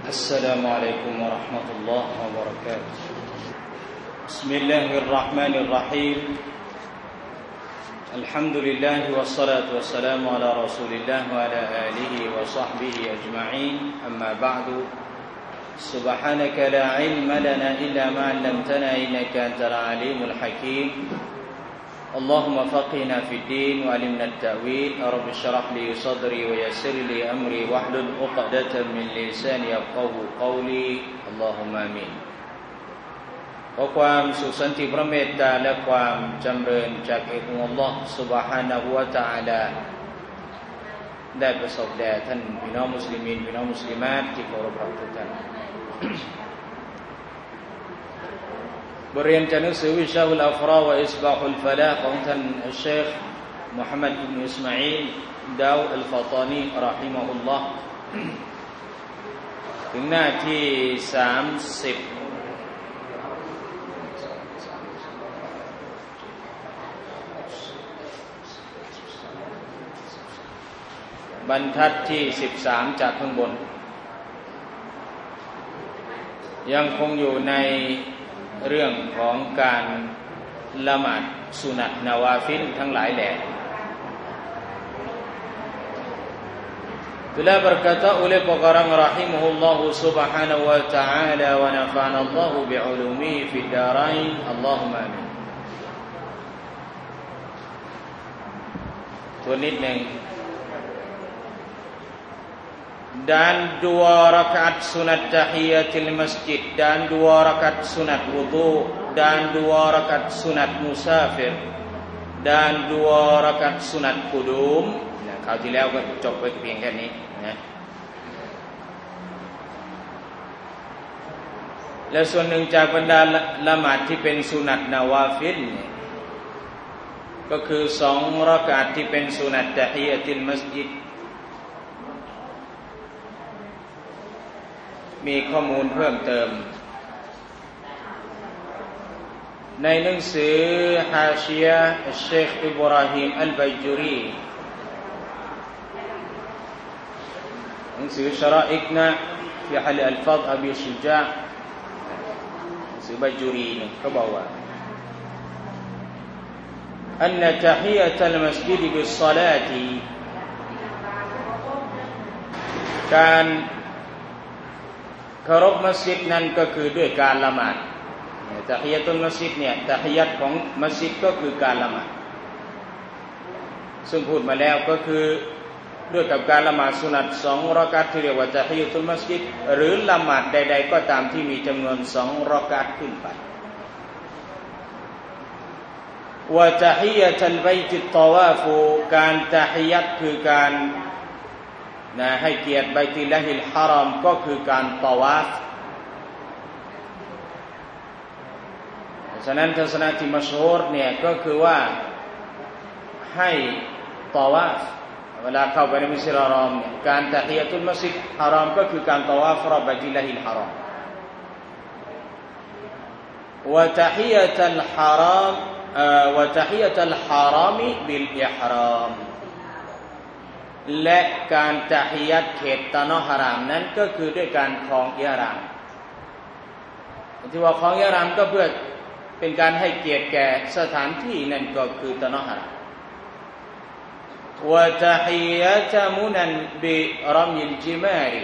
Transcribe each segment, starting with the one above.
السلام عليكم ورحمة الله وبركاته بسم الله الرحمن الرحيم الحمد لله والصلاة والسلام على رسول الله وعلى آله وصحبه أجمعين أما بعد سبحانك لا علم لنا إلا ما علمتنا إنك أنت العليم الحكيم اللهم فقهنا في الدين وعلمنا التأويل رب اشرح لي صدري ويسر لي أمري واحلل عقدة من لساني يفقهوا قولي اللهم آمين ขอความสุขสันติพระเมตตาและความจำเริญจากเอกองค์อัลลอฮฺซุบฮานะฮูวะตะอาลาได้ประสบแด่ท่านพี่น้องมุสลิมีนพี่น้องมุสลิมาตที่เคารพรักทุกท่านบทเรียนจากหนังสือวิชาอุลอัฟราวะอิสบาฮุลฟะลาของท่านอัชเชคมุฮัมมัดอิบนุอิสมาอีลดาวอัลฟาตานีเราะฮิมะฮุลลอฮ์ถึงหน้าที่30บรรทัดที่13จากข้างบนยังคงอยู่ในเรื่องของการละหมาดสุนัตนาวาฟิลทั้งหลายแหล่Beliau berkata oleh pengarang rahimahullahu subhanahu wa ta'ala wa nafa'ana Allahu bi'ulumihi fid darain Allahumma amin ตัวนิดหนึ่งdan 2 rakaat sunat tahiyatul masjid dan 2 rakaat sunat wudu dan 2 rakaat sunat musafir dan 2 rakaat sunat qudum คราวที่แล้วก็จบไปเพียงแค่นี้นะและส่วนหนึ่งจากบรรดาละหมาดที่เป็นสุนัตนาวาฟิลก็คือ2 รากาตที่เป็นสุนัตตะฮียะตุลมัสยิดมีข้อมูลเพิ่มเติมในหนังสือฮาชิยะห์อัชเชคอิบราฮิมอัลบัยจูรีหนังสือชะรออิกนะฟิฮัลอัลฟัฎอบีชุจาหนังสือบัยจูรีเขาบอกว่าอันนะตะฮียะตุลมัสยิดบิศศอลาติการเคารพมัสยิดนั้นก็คือด้วยการละหมาดตะฮียะตุลมัสยิดเนี่ยตะฮียะของมัสยิดก็คือการละหมาดซึ่งพูดมาแล้วก็คือด้วยกับการละหมาดสุนัต2 รากาตที่เรียกว่าตะฮียะตุลมัสยิดหรือละหมาดใดๆก็ตามที่มีจำนวน2 รากาตขึ้นไปวะตะฮียะตุลบัยติตตาวาฟการตะฮียะคือการให้เกียรติบัยตุลลาฮิลฮารอมก็คือการตาวาฟฉะนั้นทัศนะที่มัชฮูรเนี่ยก็คือว่าให้ตาวาฟเวลาเข้าไปในมัสยิดอัลฮารอมเนี่ยการตะฮียะตุลมัสยิดฮารอมก็คือการตาวาฟรอบบัยตุลลาฮิลฮารอมวะตะฮียะตุลฮารอมวะตะฮียะตุลฮารอมบิลอิห์รอมและการตะฮียะห์เขตตะนอฮารามนั้นก็คือด้วยการครองอิหรามที่ว่าครองอิหรามก็เพื่อเป็นการให้เกียรติแก่สถานที่นั่นก็คือตะนอฮารามวะตะฮียะตุมุนันบิรัมิลจิมาริ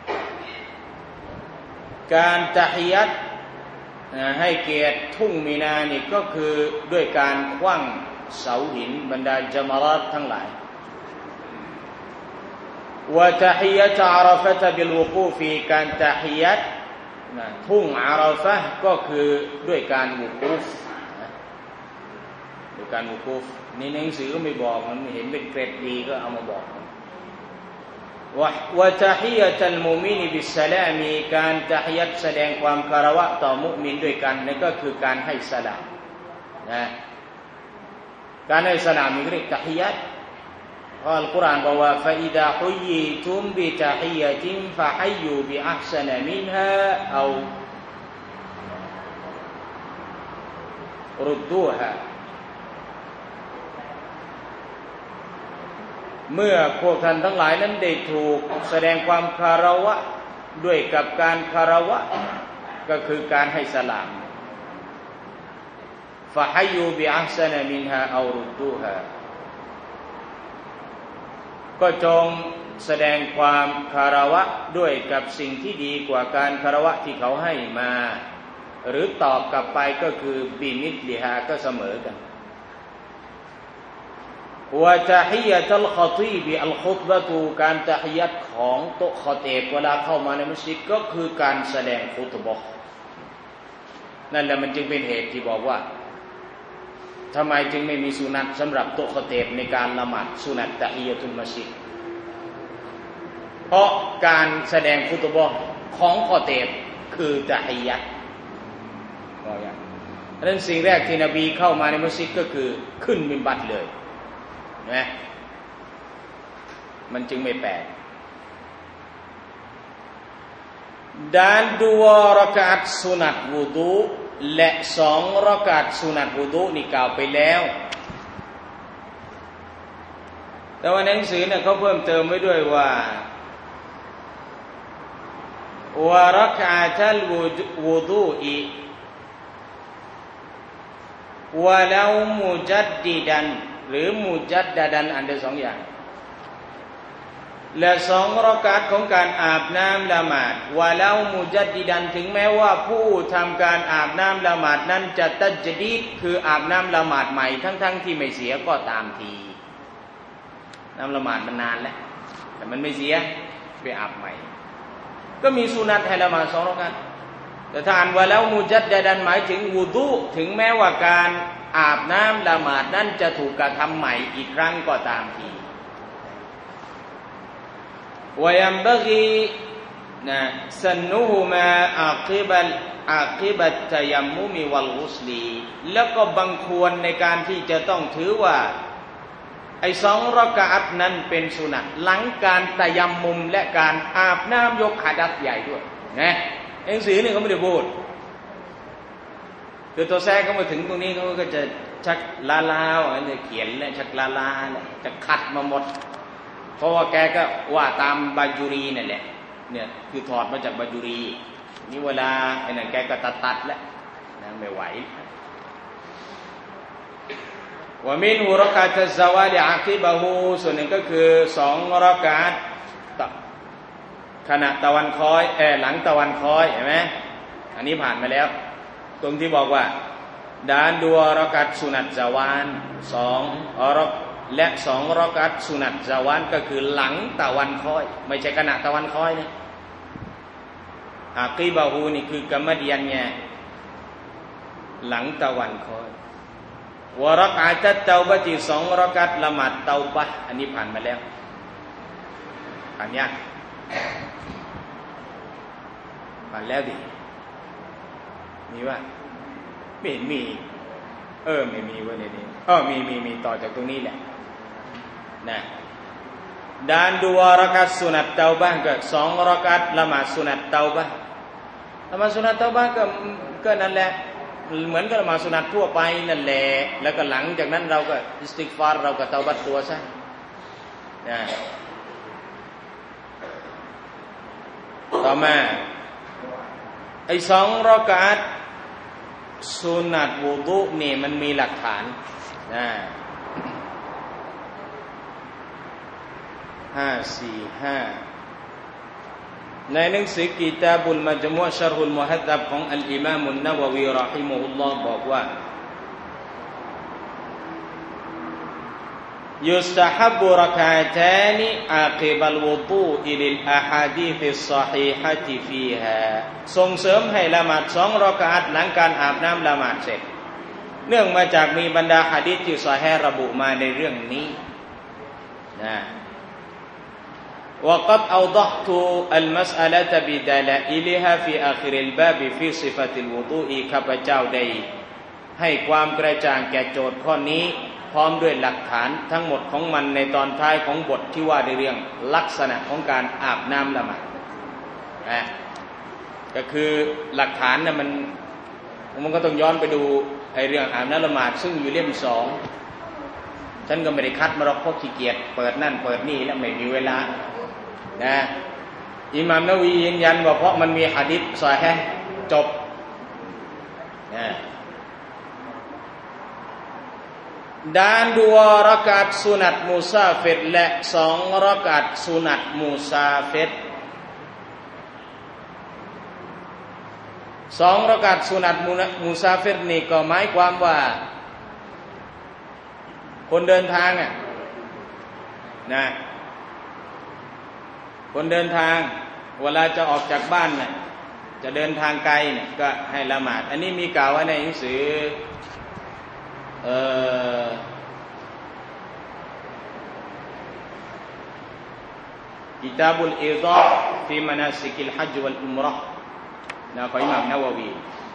การตะฮียะห์ให้เกียรติทุ่งมินานี่ก็คือด้วยการขว้างเสาหินบรรดาญะมะราตทั้งหลายวะตะฮียะตุอาราฟะตะบิลวุกูฟีการตะฮียะห์ทุ่งอาราฟะห์ก็คือด้วยการวุกูฟด้วยการวุกูฟในหนังสือก็ไม่บอกมันเห็นเป็นเกรดดีก็เอามาบอกวะตะฮียะตุลมุมินบิสสลามีการตะฮียะห์แสดงความคารวะต่อมุมินด้วยกันนั่นก็คือการให้สลามนะการให้สลามนี่เรียกตะฮียะห์อัลกุรอานบอกว่าฟะอิดาฮุยิตุมบิตะฮียะตินฟะฮัยยูบิอัห์ซะนะมินฮาเอารุดดูฮา เมื่อพวกท่านทั้งหลายนั้นได้ถูกแสดงความคารวะด้วยกับการคารวะก็คือการให้สลามฟะฮัยยูบิอัห์ซะนะมินฮาเอารุดดูฮาก็จงแสดงความคารวะด้วยกับสิ่งที่ดีกว่าการคารวะที่เขาให้มาหรือตอบกลับไปก็คือบิมิธลิฮาก็เสมอกันวะตะฮิยะตัลคอตีบอัลคุตบะตุการตะฮิยัตของโต๊ะคอตีบเวลาเข้ามาในมัสยิดก็คือการแสดงคุตบะห์นั่นแหละมันจึงเป็นเหตุที่บอกว่าทำไมจึงไม่มีสุนัตสำหรับโต๊ะคอตีบในการละหมาดสุนัตตะฮิยะตุลมัสยิดเพราะการแสดงคุตบะห์ของคอตีบคือตะฮิยะห์ก็อย่างนั้นสิ่งแรกที่นบีเข้ามาในมัสยิดก็คือขึ้นมิมบัรเลยนะมันจึงไม่แปลกด้าน2รอกาตสุนัตวุดูและ2รอกาตสุนัตวุดูนี่กล่าวไปแล้วแต่ว่าในหนังสือเนี่ยเขาเพิ่มเติมไว้ด้วยว่าวะรอกาตัลวุดูอีวะลามุจัดดิดันหรือมุจัดดะดันอันเดียว2อย่างและ2รอกาตของการอาบน้ำละหมาดวะลามุจัดดิดันถึงแม้ว่าผู้ทำการอาบน้ำละหมาดนั้นจะตัจดีดคืออาบน้ำละหมาดใหม่ทั้งที่ไม่เสียก็ตามทีน้ำละหมาดมันนานแล้วแต่มันไม่เสียไปอาบใหม่ก็มีสุนัตให้ละหมาด2รอกาตแต่ถ้าอ่านว่าแล้วมุจัดดะดันหมายถึงวุดูถึงแม้ว่าการอาบน้ำละหมาดนั้นจะถูกกระทำใหม่อีกครั้งก็ตามทีวะยัมบะกีนะซันนุฮุมาอากิบัตตัยัมมุมวัลกุสลีแล้วก็บังควรในการที่จะต้องถือว่าไอ้2รอกาตนั้นเป็นสุนัตหลังการตัยัมมุมและการอาบน้ำยกหะดัษใหญ่ด้วยนะหนังสือนี่เขาไม่ได้พูดคือตัวแทรกเขามาถึงตรงนี้เขาก็จะชักลาอันนี้เขียนแล้วชักลาจะขัดมาหมดเพราะว่าแกก็ว่าตามบาจูรีนั่นแหละเนี่ยคือถอดมาจากบาจูรีนี่เวลาไอ้นั่นแกก็ตัดแล้วนะไม่ไหวว่ามินฮุรอกาตัซซาวาลิอากิบะฮูส่วนหนึ่งก็คือ2รอกาตขณะตะวันคอยหลังตะวันคอยเห็นไหมอันนี้ผ่านมาแล้วตรงที่บอกว่าด้าน2รอกาตสุนัตซาวานและ2รอกาตสุนัตซาวานก็คือหลังตะวันคอยไม่ใช่ขณะตะวันคอยนี่อากิบะฮูนี่คือกรรมเดียนไงหลังตะวันคอยวะรอกาตัตเตาบะที่2รอกาตละหมาดเตาบะห์อันนี้ผ่านมาแล้วผ่านยังผ่านแล้วดิมีว่าไม่เห็นมีไม่มีว่าในนี้มีต่อจากตรงนี้แหละนะด้าน2รอกาตสุนัตเตาบะห์ก็2รอกาตละหมาดสุนัตเตาบะห์ละหมาดสุนัตเตาบะห์ก็นั่นแหละเหมือนกับละหมาดสุนัตทั่วไปนั่นแหละแล้วก็หลังจากนั้นเราก็อิสติฆฟารเราก็เตาบัตตัวซะนะต่อมาไอ้2รอกาตสุนัตวุดูนี่มันมีหลักฐานนะ545ในหนังสือกิตาบุลมัจมุอ์ชัรฮุลมุฮัดดับของอัลอิมามอันนะวะวีเราะฮิมะฮุลลอฮ์บอกว่าيستحب ركعتان عقب الوضوء للأحاديث الصحيحة فيها ส่งเสริมให้ละหมาด2รอกาตหลังการอาบน้ำละหมาดเสร็จเนื่องมาจากมีบรรดาหะดีษที่ซอฮีห์ระบุมาในเรื่องนี้นะوقد أوضحت المسألة بدلائلها في آخر الباب في صفة الوضوء ข้าพเจ้าได้ให้ความกระจ่างแก่โจทย์ข้อนี้พร้อมด้วยหลักฐานทั้งหมดของมันในตอนท้ายของบทที่ว่าในเรื่องลักษณะของการอาบน้ำละหมาดก็คือหลักฐานเนี่ยมันก็ต้องย้อนไปดูไอ้เรื่องอาบน้ำละหมาดซึ่งอยู่เล่ม2ฉันก็ไม่ได้คัดมาหรอกเพราะขี้เกียจเปิดนั่นเปิดนี่แล้วไม่มีเวลานะอิหม่ามนะวียืนยันว่าเพราะมันมีหะดีษซอฮีฮ์จบด้าน2 รากาตสุนัตมุซาฟิรและ2 รากาตสุนัตมุซาฟิร2 รากาตสุนัตมุซาฟิรนี่ก็หมายความว่าคนเดินทางนะคนเดินทางเวลาจะออกจากบ้านเนี่ยจะเดินทางไกลเนี่ยก็ให้ละหมาดอันนี้มีกล่าวไว้ในหนังสือกิตาบุลอิฎาฮ์ฟีมะนาซิกิลฮัจญ์วัลอุมเราะห์นะของอิหม่ามนะวะวี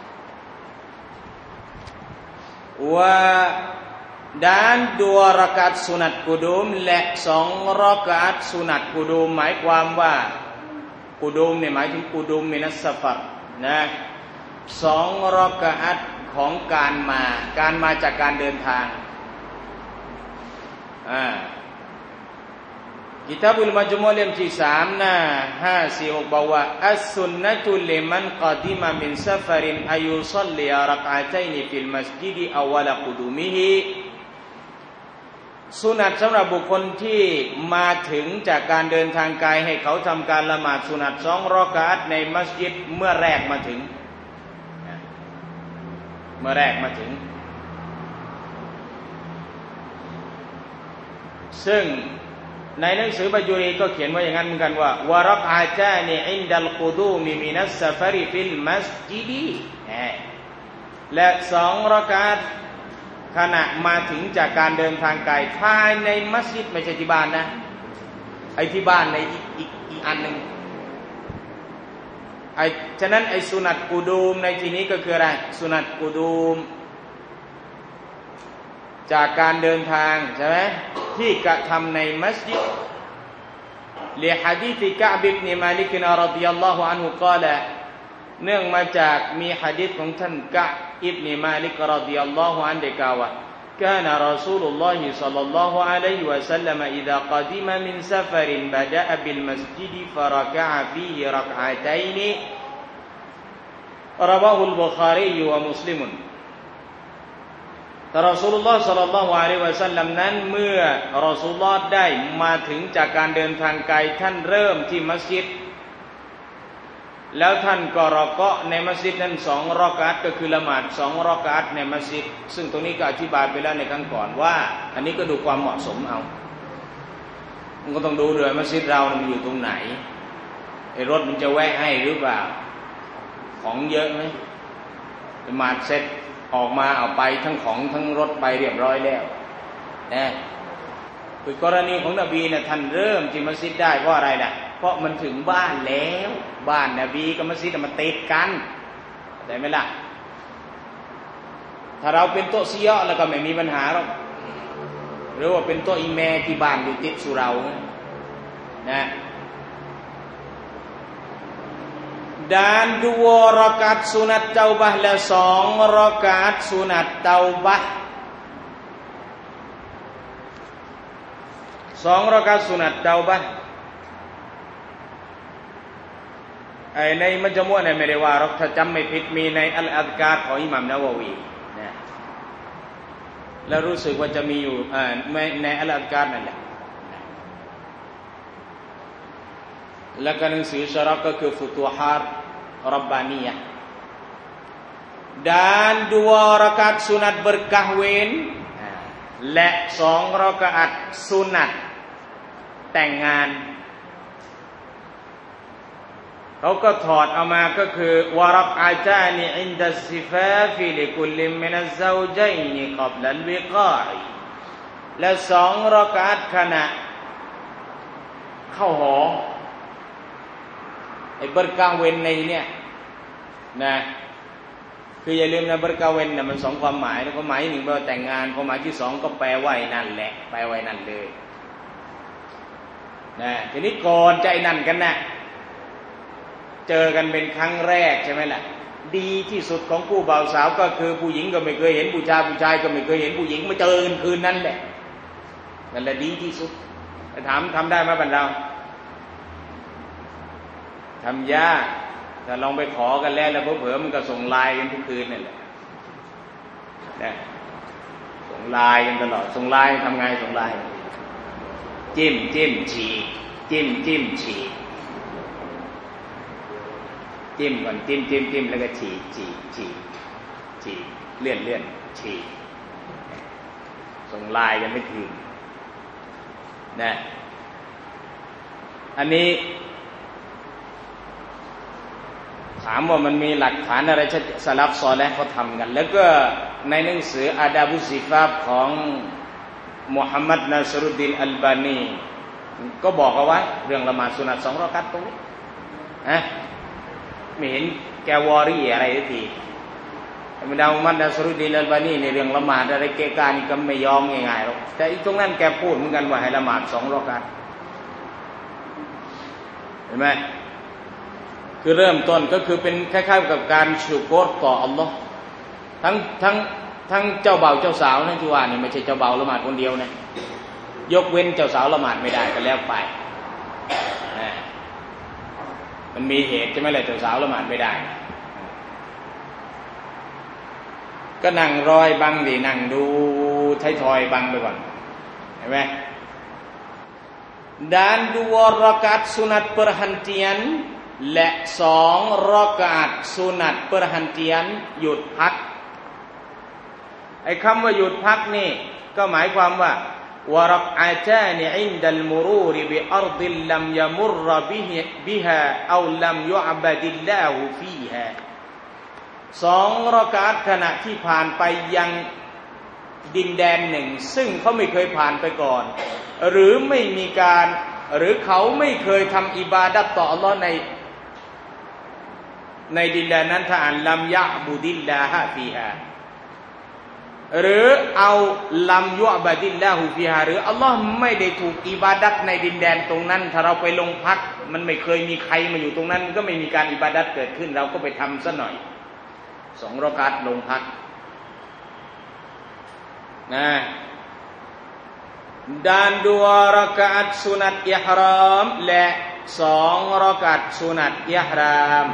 ว่าด้าน2 รากาตสุนัตกุดูมและ2 รากาตสุนัตกุดูมหมายความว่ากุดูมเนี่ยหมายถึงกุดูมมินัสซะฟัรนะ2 รากาตของการมาจากการเดินทางกิตาบุลมัจมุอ์เล่มที่3หน้า546บอกว่าอัสซุนนะตุลิมันกอดิมะมินซะฟารินอายุศ็อลลิรักอะตัยนฟิลมัสญิดอวัลกุดูมิฮิสุนัตสำหรับบุคคลที่มาถึงจากการเดินทางไกลให้เขาทำการละหมาดสุนัต2 รากาตในมัสยิดเมื่อแรกมาถึงซึ่งในหนังสือบะญูรีก็เขียนไว้อย่างนั้นเหมือนกันว่าวะรักอะตานีอินดัลกุดูมิมินัสซะฟาริฟิลมัสญิดและ2 รากาตขณะมาถึงจากการเดินทางไกลภายในมัสยิดไม่ใช่ที่บ้านนะไอ้ที่บ้านในอีกอันนึงฉะนั้นไอ้สุนัตกุดูมในที่นี้ก็คืออะไรสุนัตกุดูมจากการเดินทางใช่ไหมที่กระทำในมัสยิดลิหะดีษกะอ์บ อิบนุมาลิกรอฎิยัลลอฮุอันฮุกล่าวเนื่องมาจากมีหะดีษของท่านกะอ์บ อิบนุมาลิกรอฎิยัลลอฮุอันฮุได้กล่าวว่าكان رسول الله صلى الله عليه وسلم إذا قدم من سفر بدأ بالمسجد فركع فيه ركعتين رواه البخاري ومسلم แต่รอซูลุลลอฮ์ ศ็อลลัลลอฮุอะลัยฮิวะซัลลัมนั้นเมื่อรอซูลุลลอฮ์ได้มาถึงจากการเดินทางไกลท่านเริ่มที่มัสยิดแล้วท่านก็รอกะในมัสยิดนั้น2 รอกะอ์ก็คือละหมาด2 รอกะอ์ในมัสยิดซึ่งตรงนี้ก็อธิบายไปแล้วในครั้งก่อนว่าอันนี้ก็ดูความเหมาะสมเอามันก็ต้องดูด้วยมัสยิดเรามันอยู่ตรงไหนไอ้รถมันจะแวะให้หรือเปล่าของเยอะไหมละหมาดเสร็จออกมาเอาไปทั้งของทั้งรถไปเรียบร้อยแล้วนะคือกรณีของนบีเนี่ยท่านเริ่มที่มัสยิดได้เพราะอะไรล่ะเพราะมันถึงบ้านแล้วบ้านนบีกับมัสยิดมันติดกันได้ไหมล่ะถ้าเราเป็นโต๊ะซียะแล้วก็ไม่มีปัญหาหรอกหรือว่าเป็นโต๊ะอิแมที่บ้านอยู่ติดสุเรานะด้าน2 รากาตสุนัตเตาบะห์และ2 รากาตสุนัตเตาบะห์2 รากาตสุนัตเตาบะห์ในมัจมุอ์เนี่ยไม่ได้ว่าหรอกถ้าจำไม่ผิดมีในอัลอัซการ์ของอิหม่ามนะวะวีนะแล้วรู้สึกว่าจะมีอยู่ในอัลอัซการ์นั่นแหละแล้วก็หนังสือชะรอห์ก็คือฟุตุฮาตรับบานียะห์ด้าน2 รากาตสุนัตberkahwinและ2 รากาตสุนัตแต่งงานเขาก็ถอดเอามาก็คือวะรักอะตานีอินดัสซิฟาฟิลิกุลลิมินัซซาวญัยนกับลัลวิกาอและ2 รากาตขณะเข้าหอไอ้berkahwinในเนี่ยนะคืออย่าลืมนะberkahwinน่ะมัน2 ความหมายแล้วก็หมาย1แปลว่าแต่งงานความหมายที่2ก็แปลว่านั่นแหละแปลว่านั่นเลยนะทีนี้ก่อนจะไอ้นั่นกันนะเจอกันเป็นครั้งแรกใช่ไหมล่ะดีที่สุดของคู่บ่าวสาวก็คือผู้หญิงก็ไม่เคยเห็นผู้ชายผู้ชายก็ไม่เคยเห็นผู้หญิงมาเจอกันคืนนั้นแหละนั่นแหละดีที่สุดถามทำได้ไหมบรรดาทำยากแต่ลองไปขอกันแล้วเผลอๆมันก็ส่งไลน์กันทุกคืนนั่นแหละนะส่งไลน์กันตลอดส่งไลน์ทำไงส่งไลน์จิ้มฉีกจิ้มฉีกจิ้มก่อนจิ้มแล้วก็ฉีกเลื่อนฉีกส่งไลน์กันไม่คืนนะอันนี้ถามว่ามันมีหลักฐานอะไรที่สลับซอลิห์เขาทำกันแล้วก็ในหนังสืออาดาบุซิฟาบของมุฮัมมัดนาสรุดดินอัลบานีก็บอกเอาไว้เรื่องละหมาดสุนัต2 รอกาตตรงนี้ไม่เห็นแกวอรี่อะไรทีมุฮัมมัดนาสรุดดินอัลบานีในเรื่องละหมาดอะไรเกะกานี่ก็ไม่ยอมง่ายๆหรอกแต่อีกตรงนั้นแกพูดเหมือนกันว่าให้ละหมาด2 รอกาตเห็นไหมคือเริ่มต้นก็คือเป็นคล้ายๆกับการชูโกรต่ออัลลอฮ์ทั้งเจ้าบ่าวเจ้าสาวนั่นที่ว่านี่ไม่ใช่เจ้าบ่าวละหมาดคนเดียวนะยกเว้นเจ้าสาวละหมาดไม่ได้ก็แล้วไปมันมีเหตุใช่ไหมล่ะเจ้าสาวละหมาดไม่ได้ก็นั่งรอยบังดินั่งดูไทยทอยบังไปก่อนเห็นไหมdan 2 rakaat sunat perhentian และ2 รอกาตสุนัตperhentian หยุดพักไอ้คำว่าหยุดพักนี่ก็หมายความว่าวะรักอาตานิอินดัลมุรูรบิอัรฎิลลัมยะมุรบิฮาเอาลัมยุอ์บะดิลลาฮุฟีฮา2 รอกาตขณะที่ผ่านไปยังดินแดนหนึ่งซึ่งเขาไม่เคยผ่านไปก่อนหรือไม่มีการหรือเขาไม่เคยทำอิบาดัตต่ออัลเลาะห์ในดินแดนนั้นถ้าอ่านลัมยะบุดิลลาฮะฟีฮาหรือเอาลัมยุอ์บะดิลลาฮุฟีฮาหรืออัลเลาะห์ไม่ได้ถูกอิบาดัตในดินแดนตรงนั้นถ้าเราไปลงพักมันไม่เคยมีใครมาอยู่ตรงนั้นก็ไม่มีการอิบาดัตเกิดขึ้นเราก็ไปทำซะหน่อย2 รอกาตลงพักนะdan 2 rakaat sunat ihram และ2 รอกาตสุนัตอิหราม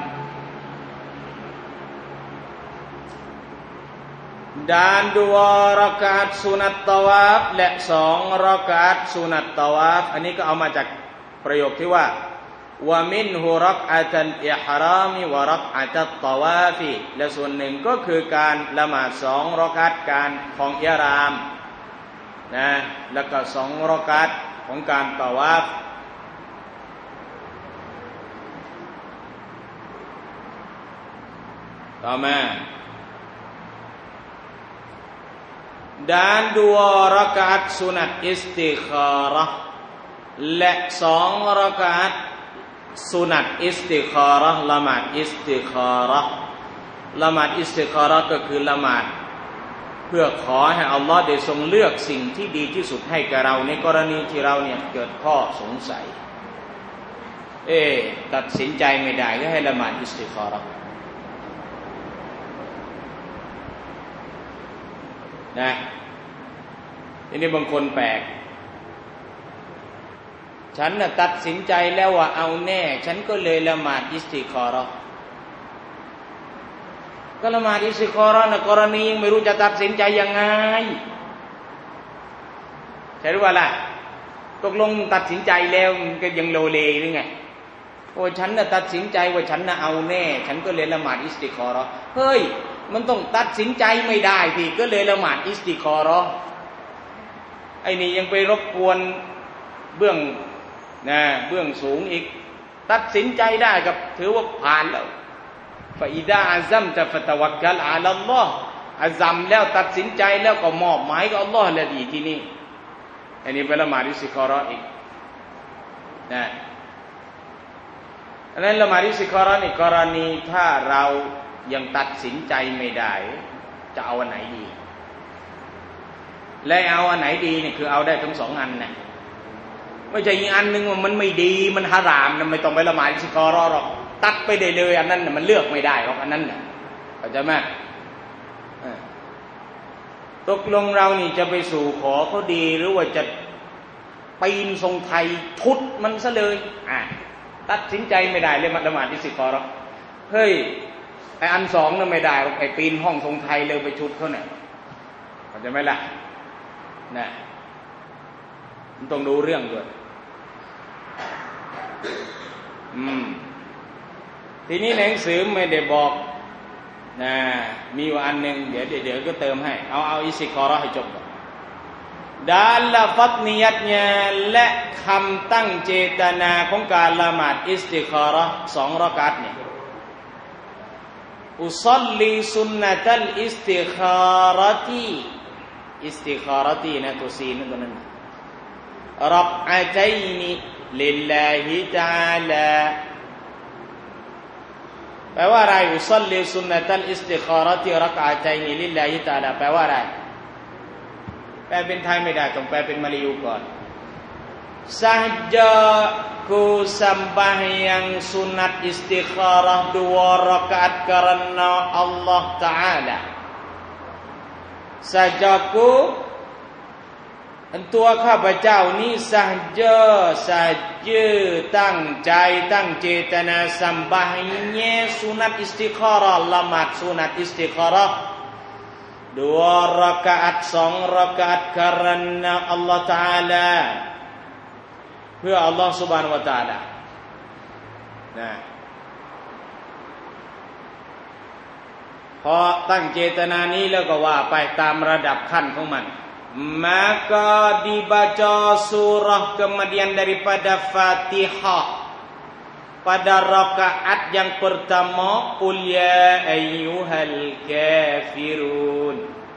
dan 2 rakaat sunat tawaf และ2 รอกาตสุนัตตาวาฟอันนี้ก็เอามาจากประโยคที่ว่าวะมินฮุรักอะตัลอิหรามวะรักอะตัตตาวาฟและส่วนหนึ่งก็คือการละหมาด2 รอกาตการของอิหรามนะแล้วก็2 รอกาตของการตาวาฟต่อมาdan 2 rakaat sunat istikharah และ2 รากาตสุนัตอิสติคาระห์ละหมาดอิสติคาระห์ละหมาดอิสติคาระห์ก็คือละหมาดเพื่อขอให้อัลลอฮ์ได้ทรงเลือกสิ่งที่ดีที่สุดให้แก่เราในกรณีที่เราเนี่ยเกิดข้อสงสัยตัดสินใจไม่ได้ก็ให้ละหมาดอิสติคาระห์นะทีนี้บางคนแปลกฉันน่ะตัดสินใจแล้วว่าเอาแน่ฉันก็เลยละหมาดอิสติคาระห์ก็ละหมาดอิสติคาระห์นะกรณีไม่รู้จะตัดสินใจยังไงใช่หรือเปล่าล่ะตกลงตัดสินใจแล้วก็ยังโลเลหรือไงโอ้ฉันน่ะตัดสินใจว่าฉันน่ะเอาแน่ฉันก็เลยละหมาดอิสติคาระห์เฮ้ยมันต้องตัดสินใจไม่ได้พี่ก็เลยละหมาดอิสติคาระห์ไอ้นี่ยังไปรบกวนเบื้องสูงอีกตัดสินใจได้กับถือว่าผ่านแล้วฟะอิดาอัซัมตะฟะตะวักกัลอะลัลลอฮ์อัซัมแล้วตัดสินใจแล้วก็มอบหมายกับอัลเลาะห์แล้วดีที่นี่อันนี้เป็นละหมาดอิสติคาระห์อีกนะอันนั้นละหมาดอิสติคาระห์นี่กรณีถ้าเรายังตัดสินใจไม่ได้จะเอาอันไหนดีและเอาอันไหนดีนี่คือเอาได้ทั้ง2 อันนะไม่ใช่อีกอันนึงว่ามันไม่ดีมันฮารามนะไม่ต้องไปละหมาดอิสติคาระห์หรอกตัดไปได้เลยอันนั้นน่ะมันเลือกไม่ได้หรอกอันนั้นน่ะเข้าใจไหมตกลงเรานี่จะไปสู่ขอเขาดีหรือว่าจะปีนทรงไทยทุดมันซะเลยตัดสินใจไม่ได้เลยละหมาดอิสติคอเราะห์เฮ้ยไออันสองนั่นไม่ได้ไอปีนห้องทรงไทยเลยไปชุดเขาเนี่ยเข้าใจไหมล่ะนะมันต้องดูเรื่องด้วยทีนี้ในหนังสือไม่ได้บอกนะมีอยู่อันหนึ่งเดี๋ยวก็เติมให้เอาอิสติคอเราะห์ให้จบก่อนด้านละฟัดนิยัตเนี่ยและคำตั้งเจตนาของการละหมาดอิสติคอเราะห์2 รอกาตเนี่ยอุซัลลีซุนนะตัลอิสติคาระตีนะตัวซีนตัวนั้นรักอะตัยนิลิลลาฮิตะอาลาแปลว่าอะไรอุซัลลีซุนนะตัลอิสติคาระตีรักอะตัยนิลิลลาฮิตะอาลาแปลว่าอะไรแปลเป็นไทยไม่ได้ต้องแปลเป็นมลายูก่อนSahajaku sembahyang sunat istikharah 2 rakaat karena Allah Ta'ala. Sahajaku ตัวข้าพเจ้านี้sahajaตั้งใจตั้งเจตนาsembahnya sunat istikharah ละหมาดสุนัตอิสติคาระห์2 rakaat 2 rakaat karena Allah Ta'alaเพื่ออัลลอฮฺซุบฮานะฮูวะตะอาลานะพอตั้งเจตนานี้แล้วก็ว่าไปตามระดับขั้นของมัน maka dibaca surah kemudian daripada Fatihah pada rakaat yang pertama qul ya ayyuhal kafirun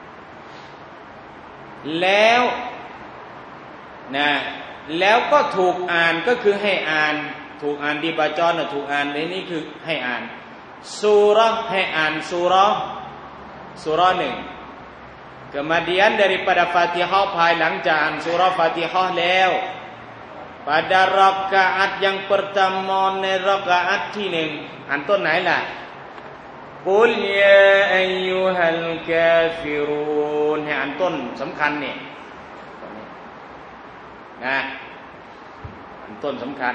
แล้วนะแล้วก็ถูกอ่านก็คือให้อ่านถูกอ่านดิบาจอนถูกอ่านในนี้คือให้อ่านซูเราะห์ให้อ่านซูเราะห์1 kemudian daripada Fatihah ภายหลังจากอ่านซูเราะห์ Fatihah แล้ว pada rakaat yang pertama ในรากาอัตที่1อ่านต้นไหนล่ะ Qul ya ayyuhal kafirun ให้อ่านต้นสำคัญเนี่ยนะอันต้นสำคัญ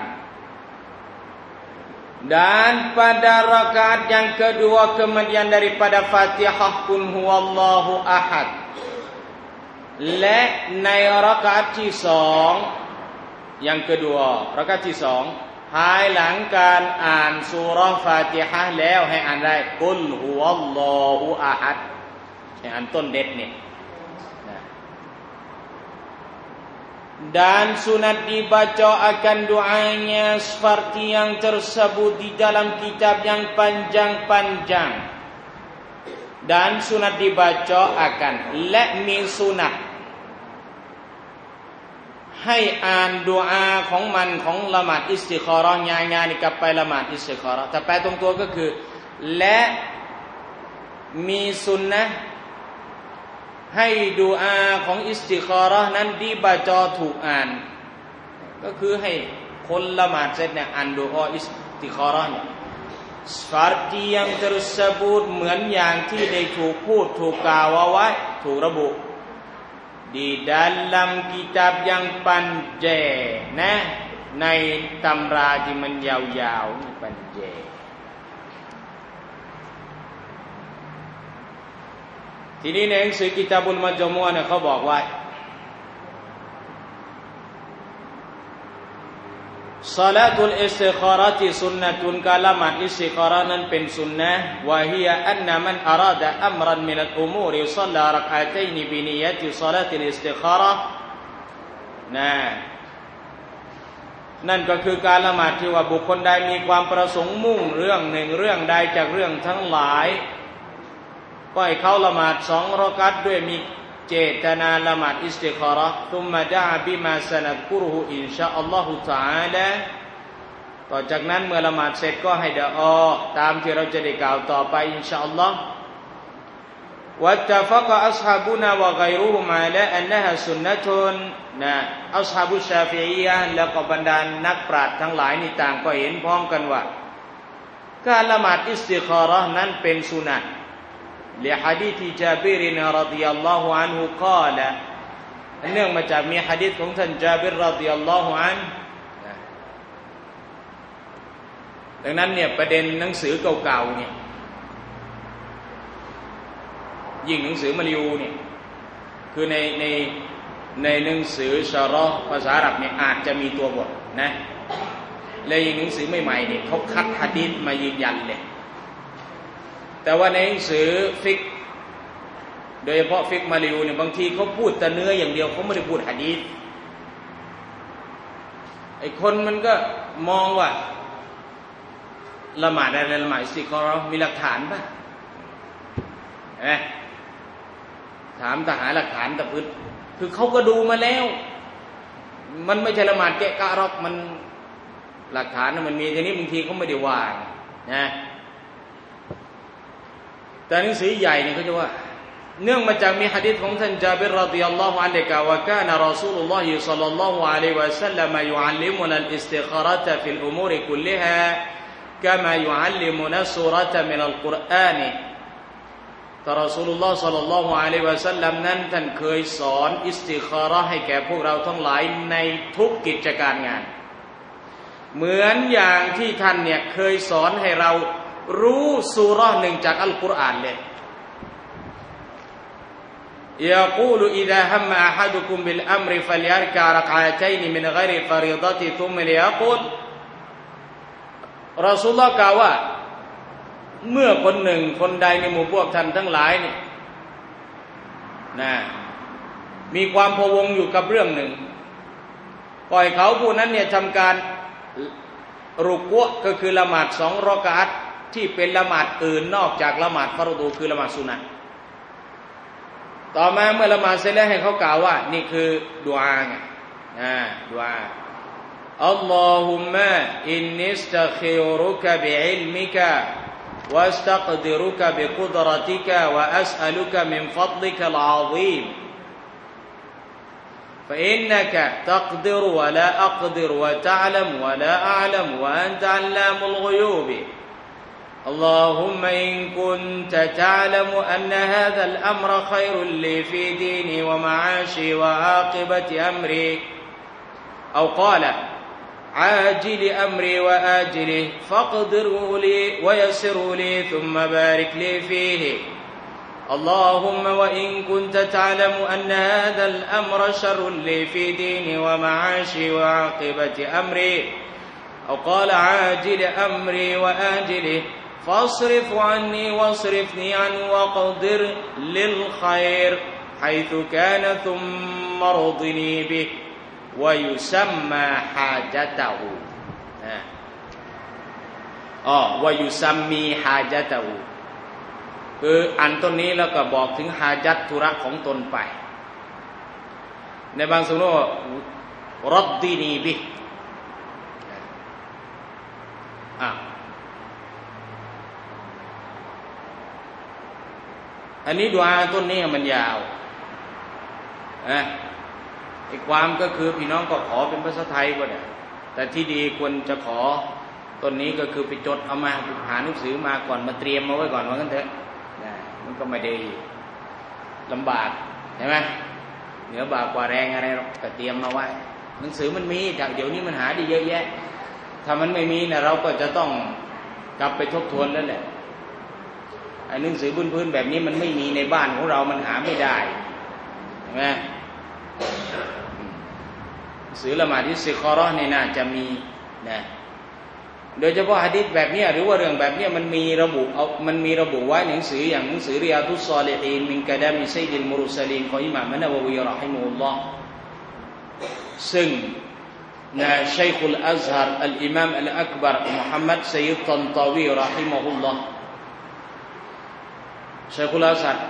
dan pada rakaat yang kedua kemudian daripada Fatihah Qul huwallahu ahad และในรากาอัตที่2อย่าง kedua รากาอัตที่2ภายหลังการอ่านซูเราะห์ฟาติฮะห์แล้วให้อ่านได้กุลฮุวัลลอฮุอะฮัดให้อ่านต้นเด็ดเนี่ยdan sunat dibaca akan doanya seperti yang tersebut di dalam kitab yang panjang-panjang dan sunat dibaca akan และมีสุนัตให้อ่านดุอาของมันของละหมาดอิสติคอเราะห์ง่ายๆนี่กลับไปละหมาดอิสติคอเราะห์แต่แปลตรงตัวก็คือและมีสุนนะห์ให้ดุอาของอิสติคาระห์นั้นดิบาจอถูกอ่านก็คือให้คนละหมาดเสร็จเนี่ยอ่านดุอาอิสติคาระห์เนี่ย seperti yang tersebut เหมือนอย่างที่ได้ถูกพูดถูกกล่าวเอาไว้ถูกระบุ di dalam kitab yang panjang นะในตำราที่มันยาวๆนี่ปัญเจทีนี้ในหนังสือกิตาบุลมัจมูอะห์เนี่ยเขาบอกว่าศอลาตุลอิสติคาระติซุนนะตุนการละหมาดอิสติคาระนั้นเป็นสุนนะห์วะฮิยะอันนะมันอาราดะอัมรันมินัลอุมูริศอลลารักอะตัยนิบินิยะติศอลาติลอิสติคาระห์นั่นก็คือการละหมาดที่ว่าบุคคลใดมีความประสงค์มุ่งเรื่องหนึ่งเรื่องใดจากเรื่องทั้งหลายก็ให้เขาละหมาด2 รากาตด้วยมีเจตนาละหมาดอิสติคาระห์ซุมมะดะบิมาซะนัดกุรุอินชาอัลลอฮุตะอาลาต่อจากนั้นเมื่อละหมาดเสร็จก็ให้ดุอาตามที่เราจะได้กล่าวต่อไปอินชาอัลลอฮ์วัตตะฟักะอัศฮาบุนา วะฆอยรุฮุมอะลาอันนะฮะซุนนะตุนอัศฮาบุชชาฟิอียะห์และก็บรรดานักปราชญ์ทั้งหลายนี่ต่างก็เห็นพ้องกันว่าการละหมาดอิสติคาระห์นั้นเป็นสุนัตلحديث جابر رضي الله عنه قال เนื่องมาจากมีหะดีษของท่านจาบิรรอฎิยัลลอฮุอันฮุดังนั้นเนี่ยประเด็นหนังสือเก่าๆเนี่ยยิ่งหนังสือมาริอูเนี่ยคือในหนังสือชะรอห์ภาษาอาหรับเนี่ยอาจจะมีตัวบทนะและยิ่งหนังสือใหม่ๆเนี่ยเขาคัดหะดีษมายืนยันเลยแต่ว่าในหนังสือฟิกโดยเฉพาะฟิกมาริอูเนี่ยบางทีเขาพูดแต่เนื้ออย่างเดียวเขาไม่ได้พูดหะดีษไอ้คนมันก็มองว่าละหมาดอะไรละหมาดอิสติคอเราะห์มีหลักฐานป่ะเห็นไหมถามทหารหลักฐานตะพื้นคือเขาก็ดูมาแล้วมันไม่ใช่ละหมาดเกะกะหรอกมันหลักฐานมันมีทีนี้บางทีเขาไม่ได้ว่านะแต่หนังสือใหญ่เนี่ยเขาจะว่าเนื่องมาจากมีหะดีษของท่านญาบิรรอฎิยัลลอฮุอันฮุกล่าวว่ากานะรอซูลุลลอฮิศ็อลลัลลอฮุอะลัยฮิวะซัลลัมยุอัลลิมุนัลอิสติคอเราะตะฟิลอุมูริคุลลิฮากะมายุอัลลิมุนัสซูเราะตะมินัลกุรอานท่านรอซูลุลลอฮ์ศ็อลลัลลอฮุอะลัยฮิวะซัลลัมนั้นท่านเคยสอนอิสติคอเราะห์ให้แก่พวกเราทั้งหลายในทุกกิจการงานเหมือนอย่างที่ท่านเนี่ยเคยสอนให้เรารู้ซูเราะห์หนึ่งจากอัลกุรอานเลยيقول إذا هم أحدكم بالأمر فليركع ركعتين من غير فريضة ثم ليقول รอซูลุลลอฮ์กล่าวว่าเมื่อคนหนึ่งคนใดในหมู่พวกท่านทั้งหลายเนี่ยนะมีความพะวงอยู่กับเรื่องหนึ่งปล่อยเขาผู้นั้นเนี่ยทำการรุกวะก็คือละหมาด2รอกะอะห์ที่เป็นละหมาดอื่นนอกจากละหมาดฟัรฎูคือละหมาดซุนนะห์ต่อมาเมื่อละหมาดเสร็จแล้วให้เขากล่าวว่านี่คือดุอาไงดุอาอัลลอฮุมมะอินนิสตัฆิรุกะบิอิลมิกะวัสตักดิรุกะบิกุดเราะติกะวะอัสอะลุกะมินฟัฎลิกะลอะซีมفإنك تقدر ولا أقدر وتعلم ولا أعلم وأنت علام الغيوب اللهم إن كنت تعلم أن هذا الأمر خير لي في ديني ومعاشي وعاقبة أمري أو قال عاجل أمري وآجله فاقدره لي ويسره لي ثم بارك لي فيه اللهم وإن كنت تعلم أن هذا الأمر شر لي في ديني ومعاشي وعاقبة أمري أو قال عاجل أمري وآجله فاصرف عني واصرفني عنه واقدر للخير حيث كان ثم ارضني به ويسمى حاجته ويسمي حاجته คืออ่านต้นนี้แล้วก็บอกถึงฮาญัตธุระของตนไปในบางสำนวนรัดดีนีบิอันนี้ดุอาต้นนี้มันยาวอีกความก็คือพี่น้องก็ขอเป็นภาษาไทยก็ได้แต่ที่ดีควรจะขอต้นนี้ก็คือไปจดเอามาหาหนังสือมาก่อนมาเตรียมมาไว้ก่อนว่างั้นเถอะมันก็ไม่ได้ลำบากใช่ไหมเหนือบากกว่าแรงอะไรหรอกแต่เตรียมมาไว้หนังสือมันมีจากเดี๋ยวนี้มันหาได้เยอะแยะถ้ามันไม่มีนะเราก็จะต้องกลับไปทบทวนแล้วแหละไอ้หนังสือพื้นๆแบบนี้มันไม่มีในบ้านของเรามันหาไม่ได้ใช่ไหมหนังสือละหมาดอิสติคอเราะห์นี่น่าจะมีนะโดยเฉพาะหะดีษแบบนี้หรือว่าเรื่องแบบนี้มันมีระบุไว้ในหนังสืออย่างหนังสือริยาดุศศอลิฮีนมินกะลามิซัยยิลมุรสลีนของอิหม่ามอะนะวะวีเราะฮิมะฮุลลอฮ์ซึ่งชัยคุลอัซฮาร์อัลอิมามอัลอักบัรมุฮัมมัดซัยยิดตันตาวีเราะฮิมะฮุลลอฮ์ชัยคุลอัซฮาร์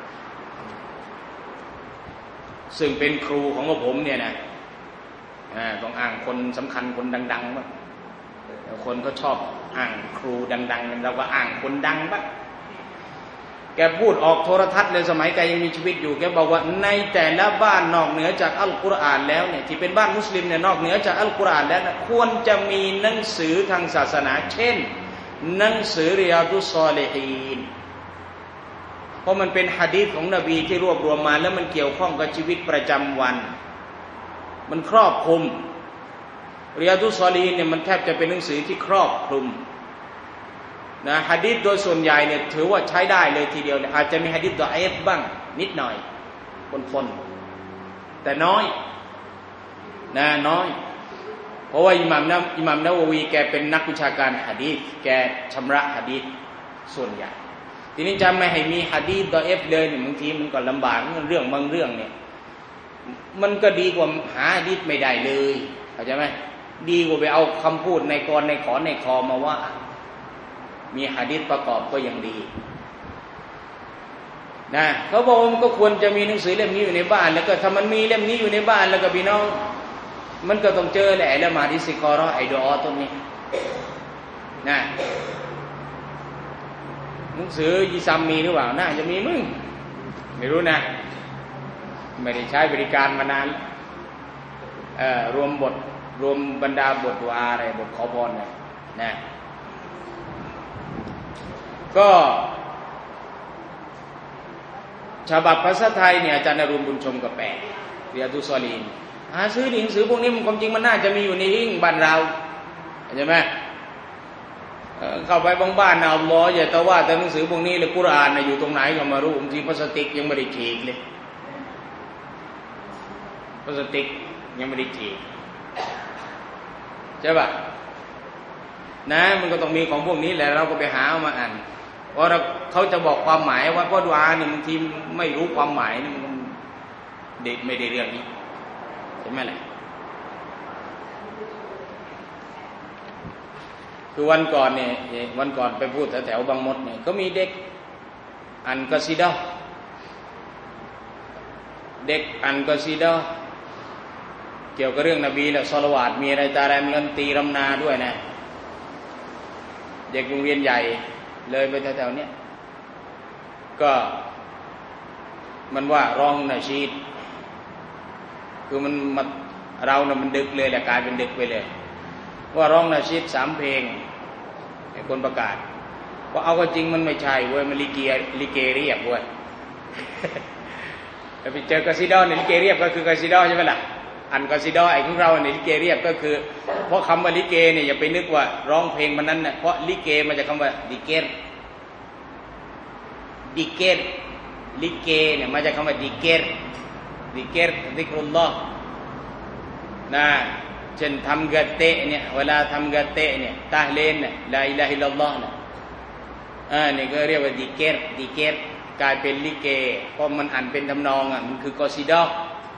ซึ่งเป็นครูของผมเนี่ยนะต้องอ้างคนสำคัญคนดังๆบ้างคนก็ชอบอ้างครูดังๆเราก็อ้างคนดังบ้างแกพูดออกโทรทัศน์เลยสมัยแกยังมีชีวิตอยู่แกบอกว่าในแต่ละบ้านนอกเหนือจากอัลกุรอานแล้วเนี่ยที่เป็นบ้านมุสลิมเนี่ยนอกเหนือจากอัลกุรอานแล้วนะควรจะมีหนังสือทางศาสนาเช่นหนังสือริยาดุศศอลิฮีนเพราะมันเป็นหะดีษของนบีที่รวบรวมมาแล้วมันเกี่ยวข้องกับชีวิตประจำวันมันครอบคลุมริยาดุศศอลิฮีนเนี่ยมันแทบจะเป็นหนังสือที่ครอบคลุมนะหะดีษโดยส่วนใหญ่เนี่ยถือว่าใช้ได้เลยทีเดียวอาจจะมีหะดีษดออีฟบ้างนิดหน่อยปนๆแต่น้อยนะน้อยเพราะว่าอิหม่ามนะวะวีแกเป็นนักวิชาการหะดีษแกชำระหะดีษส่วนใหญ่ทีนี้จะไม่ให้มีหะดีษดออีฟเลยเนี่ยบางทีมันก็ลำบากเรื่องบางเรื่องเนี่ยมันก็ดีกว่าหาหะดีษไม่ได้เลยเข้าใจไหมดีกว่าไปเอาคำพูดในกรในขอในคอมาว่ามีหะดีษประกอบก็ยังดีนะเขาบอกว่ามันก็ควรจะมีหนังสือเล่มนี้อยู่ในบ้านแล้วก็ถ้ามันมีเล่มนี้อยู่ในบ้านแล้วก็พี่น้องมันก็ต้องเจอแหละละหมาดอิสติคอเราะห์ไอ้ดุอาตรงนี้นะหนังสือยิซัมมีหรือเปล่าน่าจะมีมึงไม่รู้นะไม่ได้ใช้บริการมานานรวมบรรดาบทดุอาอะไรบทขอพรนะก็ฉบับภาษาไทยเนี่ยอาจารย์นรุณบุญชมกับแปลเรียดุซอลีนหาซื้อหนังสือพวกนี้มันความจริงมันน่าจะมีอยู่ในหิ้งบ้านเราใช่ไหมเข้าไปบางบ้านนะอัลลอฮ์อย่าแต่ว่าแต่หนังสือพวกนี้เลยกุรอานอยู่ตรงไหนก็มารู้บางทีพลาสติกยังไม่ได้ฉีกเลยพลาสติกยังไม่ได้ฉีกใช่ป่ะนะมันก็ต้องมีของพวกนี้แหละเราก็ไปหาเอามาอ่านเพราะเขาจะบอกความหมายว่าเพราะดุอาเนี่ยบางทีไม่รู้ความหมายนี่มันเด็กไม่ได้เรื่องนี้ใช่ไหมล่ะคือวันก่อนไปพูดแถวบางมดเนี่ยก็มีเด็กอ่านกอซีดะห์เด็กอ่านกอซีดะห์เกี่ยวกับเรื่องนบีและศอลาวาตมีอะไรตาอะไรมีดนตรีรำนาด้วยนะเด็กโรงเรียนใหญ่เลยไปแถวๆเนี้ยก็มันว่าร้องนาชีดคือมันเราเนี่ยมันดึกเลยแหละกลายเป็นดึกไปเลยว่าร้องนาชีด3 เพลงไอ้คนประกาศว่าเอาก็จริงมันไม่ใช่เว้ยมันลิเกเรียบเว้ยแต่ไปเจอกอซีดะห์เนี่ยลิเกเรียบก็คือกอซีดะห์ใช่ไหมล่ะอันกอซีดะห์ไอ้ของเราเนี่ยลิเกเรียบก็คือเพราะคำว่าลิเกเนี่ยอย่าไปนึกว่าร้องเพลงมันนั้นเนี่ยเพราะลิเกมาจากคำว่าดิเกรลิเกเนี่ยมาจากคำว่าดิเกรซิกรุลลอฮ์นะเช่นทำกะเตะเนี่ยเวลาทำกะเตะเนี่ยตะห์ลีลเนี่ยลาอิลาฮะอิลลัลลอฮ์เนี่ยนี่ก็เรียกว่าดิเกรกลายเป็นลิเกเพราะมันอ่านเป็นทำนองมันคือกอซีดะห์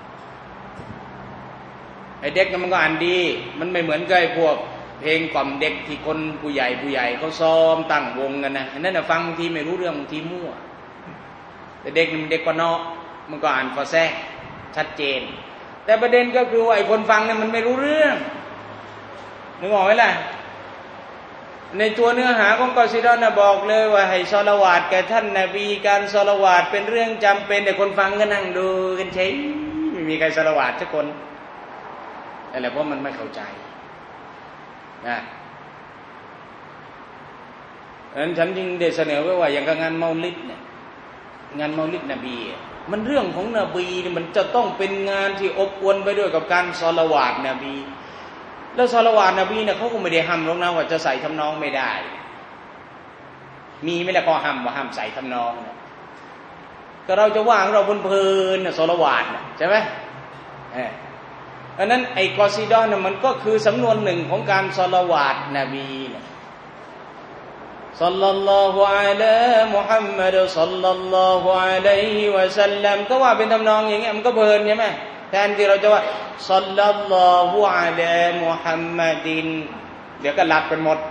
ไอ้เด็กมันก็อ่านดีมันไม่เหมือนกับไอ้พวกเพลงกล่อมเด็กที่คนผู้ใหญ่เขาซ้อมตั้งวงกันนะอันนั้นฟังบางทีไม่รู้เรื่องบางทีมั่วแต่เด็กมันเด็กกว่าน้อมันก็อ่านฟาแซห์ชัดเจนแต่ประเด็นก็คือว่าไอ้คนฟังเนี่ยมันไม่รู้เรื่องนึกออกไหมล่ะในตัวเนื้อหาของกอซีดะห์น่ะบอกเลยว่าให้ศอลาวาตแก่ท่านนบีการศอลาวาตเป็นเรื่องจำเป็นแต่คนฟังก็นั่งดูกันเฉยไม่มีใครศอลาวาตสักคนอะไรเพราะมันไม่เข้าใจนะฉะนั้นฉันจึงได้เสนอไว้ว่าอย่างกับงานเมาลิดเนี่ยงานเมาลิดนบีมันเรื่องของนบีมันจะต้องเป็นงานที่อบอวลไปด้วยกับการศอลาวาตนบีแล้วศอลาวาตนบีเนี่ยเขาก็ไม่ได้ห้ามหรอกนะว่าจะใส่ทำนองไม่ได้มีไหมล่ะข้อห้ามว่าห้ามใส่ทำนองเนี่ยก็เราจะว่างเราเพลินๆศอลาวาตใช่ไหมอันนั้นไอ้กอซีดะห์เนี่ยมันก็คือสำนวนหนึ่งของการศอลาวาตนบีเนี่ยศ็อลลัลลอฮุอะลามุฮัมมัดศ็อลลัลลอฮุอะลัยฮิวะซัลลัมก็ว่าเป็นทำนองอย่างเงี้ยมันก็เพลินใช่ไหมแทนที่เราจะว่าศ็อลลัลลอฮุอะลามุฮัมมัดินเดี๋ยวก็หลับกันหมด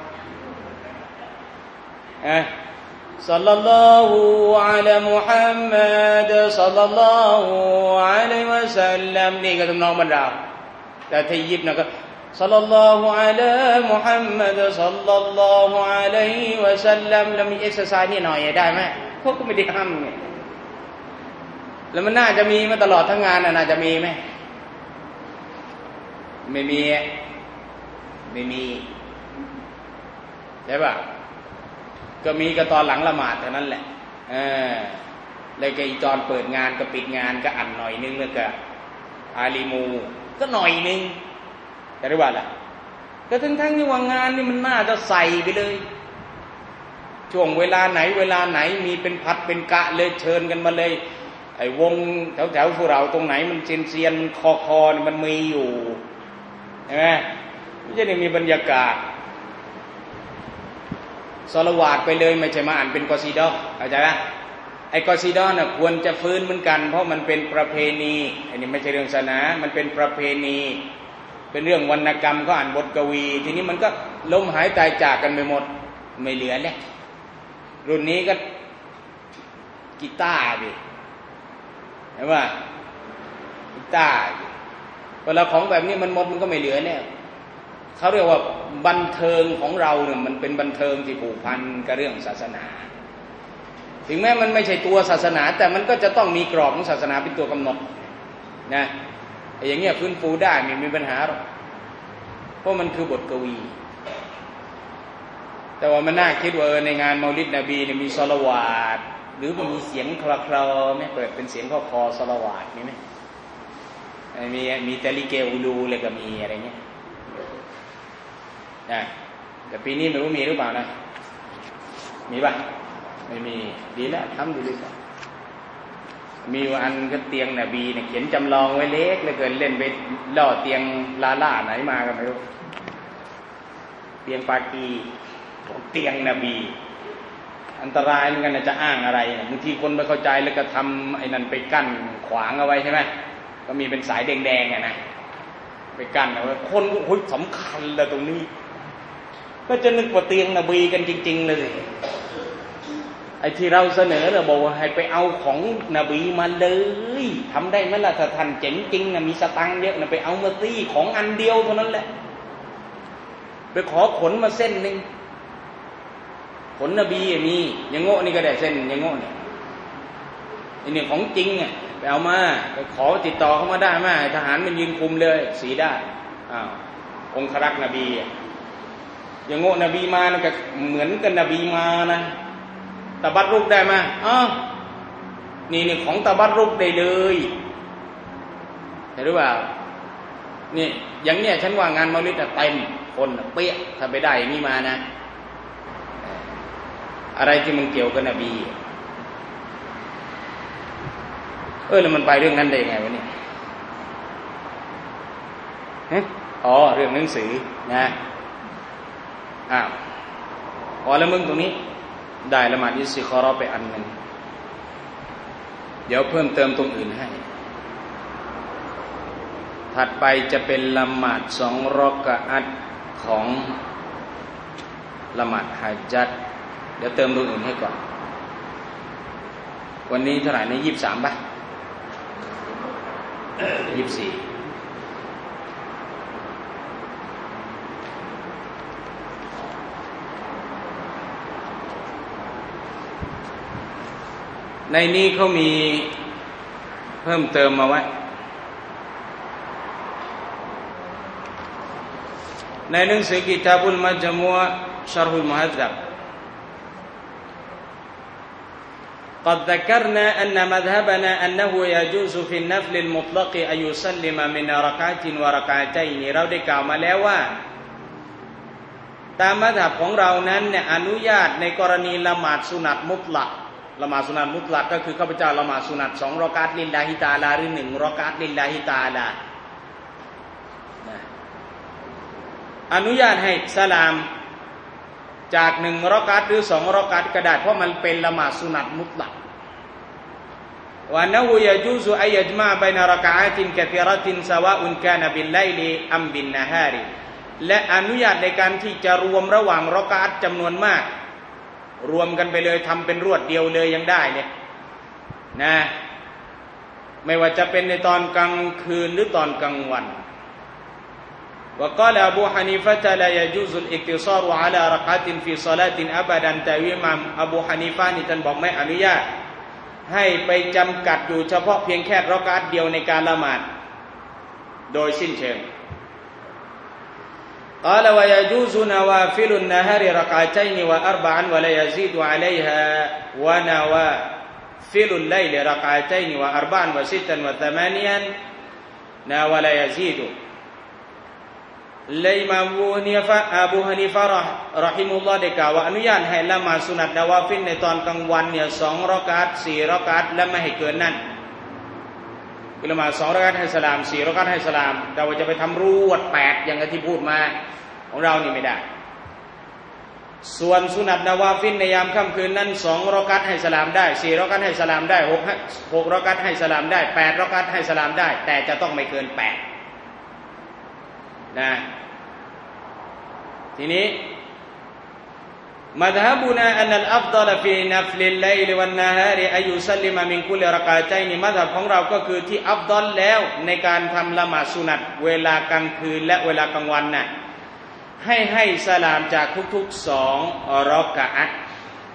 ศ็อลลัลลอฮุอะลามุฮัมมัดศ็อลลัลลอฮุอะลัยฮิวะซัลลัมนี่ก็ทำนองบรรดาแต่ที่ยิบนะก็ศ็อลลัลลอฮุอะลามุฮัมมัดศ็อลลัลลอฮุอะลัยฮิวะซัลลัมแล้วมีเอ็กซ์ไซส์นี่หน่อยได้ไหมพวกก็ไม่ได้ห้ามเนี่ยแล้วมันน่าจะมีมาตลอดทั้งงานน่าจะมีไหมไม่มีใช่ป่ะก็มีก็ตอนหลังละหมาดเท่านั้นแหละแล้วก็อีตอนเปิดงานก็ปิดงานก็อ่านหน่อยนึงแล้วก็อาลีมูก็หน่อยนึงแต่ได้ว่าล่ะก็ทั้งที่ว่างานนี่มันน่าจะใส่ไปเลยช่วงเวลาไหนมีเป็นผัดเป็นกะเลยเชิญกันมาเลยไอ้วงแถวพวกเราตรงไหนมันเซียนคอมันมีอยู่ใช่ไหมไม่ใช่มีบรรยากาศซอลาวาดไปเลยไม่ใช่มาอ่านเป็นกอซีดอเข้าใจไหมไอ้กอซีดอน่ะควรจะฟื้นเหมือนกันเพราะมันเป็นประเพณีอันนี้ไม่ใช่เรื่องศาสนามันเป็นประเพณีเป็นเรื่องวรรณกรรมเขาอ่านบทกวีทีนี้มันก็ล้มหายตายจากกันไปหมดไม่เหลือแล้วรุ่นนี้ก็กีตาร์ดิเห็นป่ะกีตาร์เวลาของแบบนี้มันหมดมันก็ไม่เหลือแล้วเขาเรียกว่าบันเทิงของเราเนี่ยมันเป็นบันเทิงที่ผูกพันกับเรื่องศาสนาถึงแม้มันไม่ใช่ตัวศาสนาแต่มันก็จะต้องมีกรอบของศาสนาเป็นตัวกำหนดนะอย่างเงี้ยฟื้นฟูได้ไม่มีปัญหาหรอกเพราะมันคือบทกวีแต่ว่ามันน่าคิดว่าในงานเมาลิดนบีเนี่ยมีซอลาวาตหรือมันมีเสียงคลอๆไหมเปิดเป็นเสียงคอซอลาวาตมีไหมมีแต่ลิเกอูลูเลยก็มีอะไรเงี้ยนะแต่ปีนี้ไม่รู้มีหรือเปล่านะมีป่ะไม่มีดีแล้วทำดีเลยครับมีอันก็เตียงนบีเนี่ยเขียนจำลองไว้เล็กเลยเกินเล่นไปล่อเตียงลาล่าไหนมาก็ไม่รู้เตียงปากีเตียงนบีอันตรายเหมือนกันจะอ้างอะไรบางทีคนไม่เข้าใจแล้วก็ทำไอ้นั่นไปกั้นขวางเอาไว้ใช่ไหมก็มีเป็นสายแดงๆนะไปกั้นเอาไว้คนก็คุยสำคัญเลยตรงนี้ก็จะนึกว่าเตียงนบีกันจริงๆเลยไอ้ที่เราเสนอเราบอกว่าให้ไปเอาของนบีมาเลยทำได้ไหมล่ะถ้าท่านเจ๋งจริงนะมีสตังค์เยอะนะไปเอามาซี่ของอันเดียวเท่านั้นแหละไปขอขนมาเส้นนึงขนนบีมียังโง่นี่ก็ได้เส้นยังโง่เนี่ยไอ้เนี่ยของจริงอ่ะไปเอามาไปขอติดต่อเข้ามาได้ไหมทหารมันยืนคุมเลยสีได้องครักษ์นบียังโง่นบีมานะก็เหมือนกันนบีมานะตะบัดรุกได้ไหมนี่ของตะบัดรุกได้เลยเห็นหรือเปล่านี่อย่างเนี้ยฉันว่างานเมาลิดเต็มคนเปี้ยถ้าไปได้อย่างนี้มานะอะไรที่มันเกี่ยวกับนบีแล้วมันไปเรื่องนั้นได้ยังไงวะเนี่ยเรื่องหนังสือนะแล้วมึงตรงนี้ได้ละหมาดอิสติคอเราะห์ไปอันนึงเดี๋ยวเพิ่มเติมตรงอื่นให้ถัดไปจะเป็นละหมาด2 รอกะอัตของละหมาดฮะญัตเดี๋ยวเติมตรงอื่นให้ก่อนวันนี้เท่าไหร่นะ23ป่ะ24ในนี้เขามีเพิ่มเติมมาไว้ในหนังสือกิตาบุลมัจมูอะห์ชะรฮุลมุฮัดดับ قد ذكرنا أن مذهبنا أنه يجوز في النفل المطلق أن يسلم من ركعة وركعتين เราได้กล่าวมาแล้วว่าตามมัธยบของเรานั้นเนี่ยอนุญาตในกรณีละหมาดสุนัตมุตลักละหมาดสุนัตมุตลักก็คือข้าพเจ้าละหมาดสุนัต2 รอกาตลิลลาฮิตะอาลาหรือ1 รอกาตลิลลาฮิตะอาลาอนุญาตให้สลามจาก1 รอกาตหรือ2 รอกาตก็ได้เพราะมันเป็นละหมาดสุนัตมุตลักวะนะฮูยะจูซุอัยยัจมะบัยนะรอกะอาตินกะซีเราะตินซะวาอุนกานะบิลไลลิอัมบินนะฮาริและอนุญาตในการที่จะรวมระหว่างรอกาตจำนวนมากรวมกันไปเลยทำเป็นรวดเดียวเลยยังได้เนี่ยนะไม่ว่าจะเป็นในตอนกลางคืนหรือตอนกลางวันوقال أبو حنيفة لا يجوز الاقتصار على ركعة في صلاة أبدا แต่อิหม่ามอบูฮานีฟะห์นี่ท่านบอกไม่อนุญาตให้ไปจำกัดอยู่เฉพาะเพียงแค่รอกาตเดียวในการละหมาดโดยสิ้นเชิง قال ويجوز نوافل النهار ركعتين وأربعا ولا يزيد عليها ونوافل الليل ركعتين وأربعا وستا وثمانيا ولا يزيد เลยอิหม่ามอบูฮานีฟะรอฮิมุลลอฮ์ได้กล่าวว่าอนุญาตให้ละหมาดสุนัตนาวาฟิลในตอนกลางวันเนี่ย2รอกาต4รอกาตและไม่ให้เกินนั้นคือละหมาด2รอกาตให้สลาม4รอกาตให้สลามแต่ว่าจะไปทำรวด8อย่างที่พูดมาของเรานี่ไม่ได้ส่วนสุนัตนาวาฟิลในยามค่ำคืนนั้น2รอกาตให้สลามได้4รอกาตให้สลามได้6รอกาตให้สลามได้8รอกาตให้สลามได้แต่จะต้องไม่เกิน8นะทีนี้مذهبنا أن الأفضل في نفل الليل والنهار أن يسلم من كل ركعتين มัธยบของเราก็คือที่อัฟฎอลแล้วในการทำละหมาดสุนัตเวลากลางคืนและเวลากลางวันน่ะให้สลามจากทุกๆ2รอกะอะห์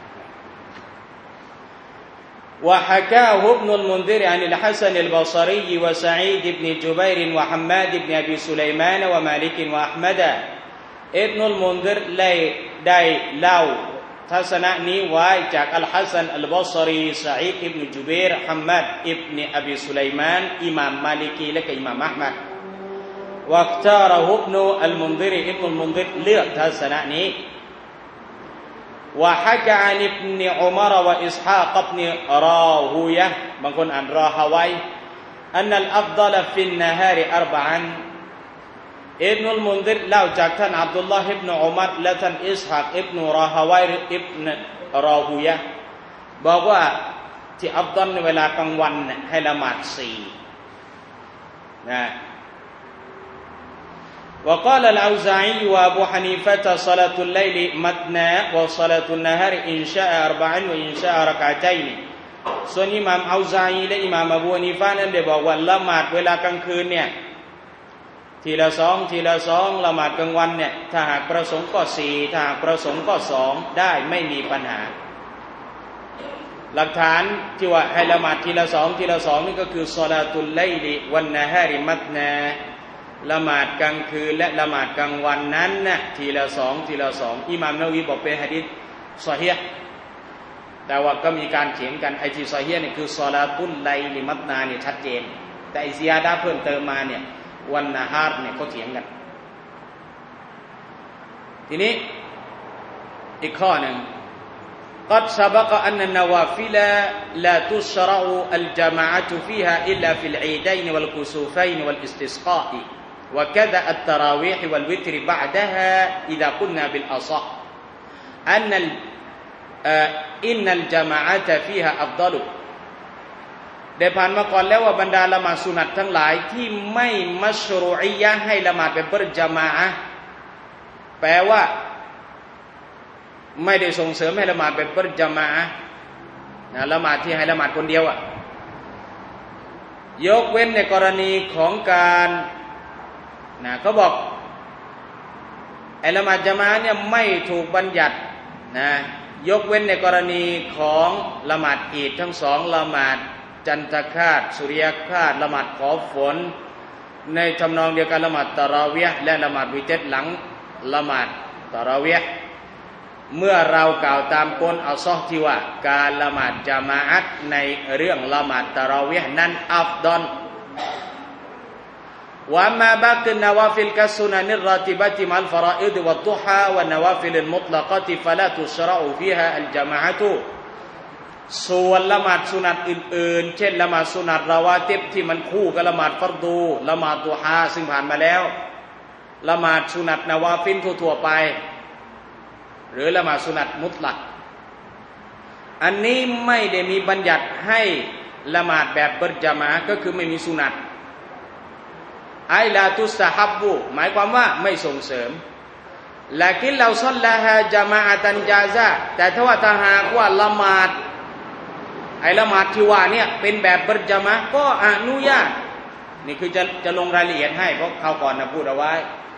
وحكاه ابن المنذر عن الحسن البصري وسعيد بن جبير وحماد بن أبي سليمان ومالك وأحمد ابن المنذرได้เล่าทัศนะนี้ไว้จากอัลฮัสซันอัลบอศรีซะอีดอิบนุจุบัยร์ฮัมมัดอิบนุอบีสุลัยมานอิหม่ามมาลิกีและก็อิหม่ามอะห์มัดواختاره ابن المنذر ابن المنذرเลือกทัศนะนี้وحكى عن ابن عمر وإسحاق بن راهوية บางคนอ่านรอฮาวัย أن الأفضل في النهار أربعا อิบนุลมุนซิรเล่าจากท่านอับดุลลอฮ์อิบนุอุมัรและท่านอิสฮากอิบนุราฮาวัยอิบนุราฮูยะบอกว่าที่อัฟฎอลในเวลากลางวันให้ละหมาด4นะوقال الأوزاعي وأبو حنيفة صلاة الليل مثنى وصلاة النهار إن شاء 4 وإن شاء ركعتين ส่วนอิหม่ามอัลซาอีและอิหม่ามอบูฮานีฟะนั้นได้บอกว่าละหมาดเวลากลางคืนเนี่ยทีละ2ละหมาดกลางวันเนี่ยถ้าหากประสงค์ก็4ถ้าหากประสงค์ก็2ได้ไม่มีปัญหาหลักฐานที่ว่าให้ละหมาดทีละ2นี่ก็คือศอลาตุลไลลิวันนะฮาริมัตนาละหมาดกลางคืนและละหมาดกลางวันนั้นนะทีละ2อิหม่ามนะวีบอกเป็นหะดีษซอฮีฮ์แต่ว่าก็มีการเถียงกันไอ้ที่ซอฮีฮ์นี่คือศอลาตุลไลลิมัตนาเนี่ยชัดเจนแต่ไอ้ซิยาดะห์เพิ่มเติมมาเนี่ยวันนะฮาร์เนี่ยเขาเถียงกันทีนี้อีกข้อหนึ่งقد سبق أن النوافل لا تشرع الجماعة فيها إلا في العيدين والكسوفين والاستسقاء وكذا التراويح والوتر بعدها إذا قلنا بالأصح إن الجماعة فيها أفضلได้ผ่านมาก่อนแล้วว่าบรรดาละหมาดสุนัตทั้งหลายที่ไม่มัชรูอียะห์ให้ละหมาดแบบประจำอะห์แปลว่าไม่ได้ส่งเสริมให้ละหมาดแบบประจำอะห์นะละหมาดที่ให้ละหมาดคนเดียวอ่ะยกเว้นในกรณีของการนะเขาบอกไอ้ละหมาดญะมาอะห์เนี่ยไม่ถูกบัญญัตินะยกเว้นในกรณีของละหมาดอีดทั้ง2ละหมาดจันทคาตสุริยคาตละหมาดขอฝนในทำนองเดียวกันละหมาดตะเราะวีห์และละหมาดวิเตรหลังละหมาดตะเราะวีห์เมื่อเรากล่าวตามกลอัลซอฮ์ที่ว่าการละหมาดญะมาอะห์ในเรื่องละหมาดตะเราะวีห์นั้นอัฟฎอลوأما باقي النوافل كالسنن الراتبة مع الفرائض والضحى والنوافل المطلقة فلا تشرع فيها الجماعةส่วนละหมาดสุนัตอื่นๆเช่นละหมาดสุนัตราวาติบที่มันคู่กับละหมาดฟัรดูละหมาดดุฮาซึ่งผ่านมาแล้วละหมาดสุนัตนาวาฟิลทั่วๆไปหรือละหมาดสุนัตมุตลักอันนี้ไม่ได้มีบัญญัติให้ละหมาดแบบเบิร์จามะก็คือไม่มีสุนัตไอลาตุสตะฮับบุหมายความว่าไม่ส่งเสริมละกินเราซัลลาฮะญะมาอะตันญาซะแต่ถ้าว่าถ้าหากว่าละหมาดไอ้ละหมาดที่ว่าเนี่ยเป็นแบบเบิร์จามะก็อนุญาตนี่คือจะลงรายละเอียดให้เพราะคราวก่อนนะพูดเอาไว้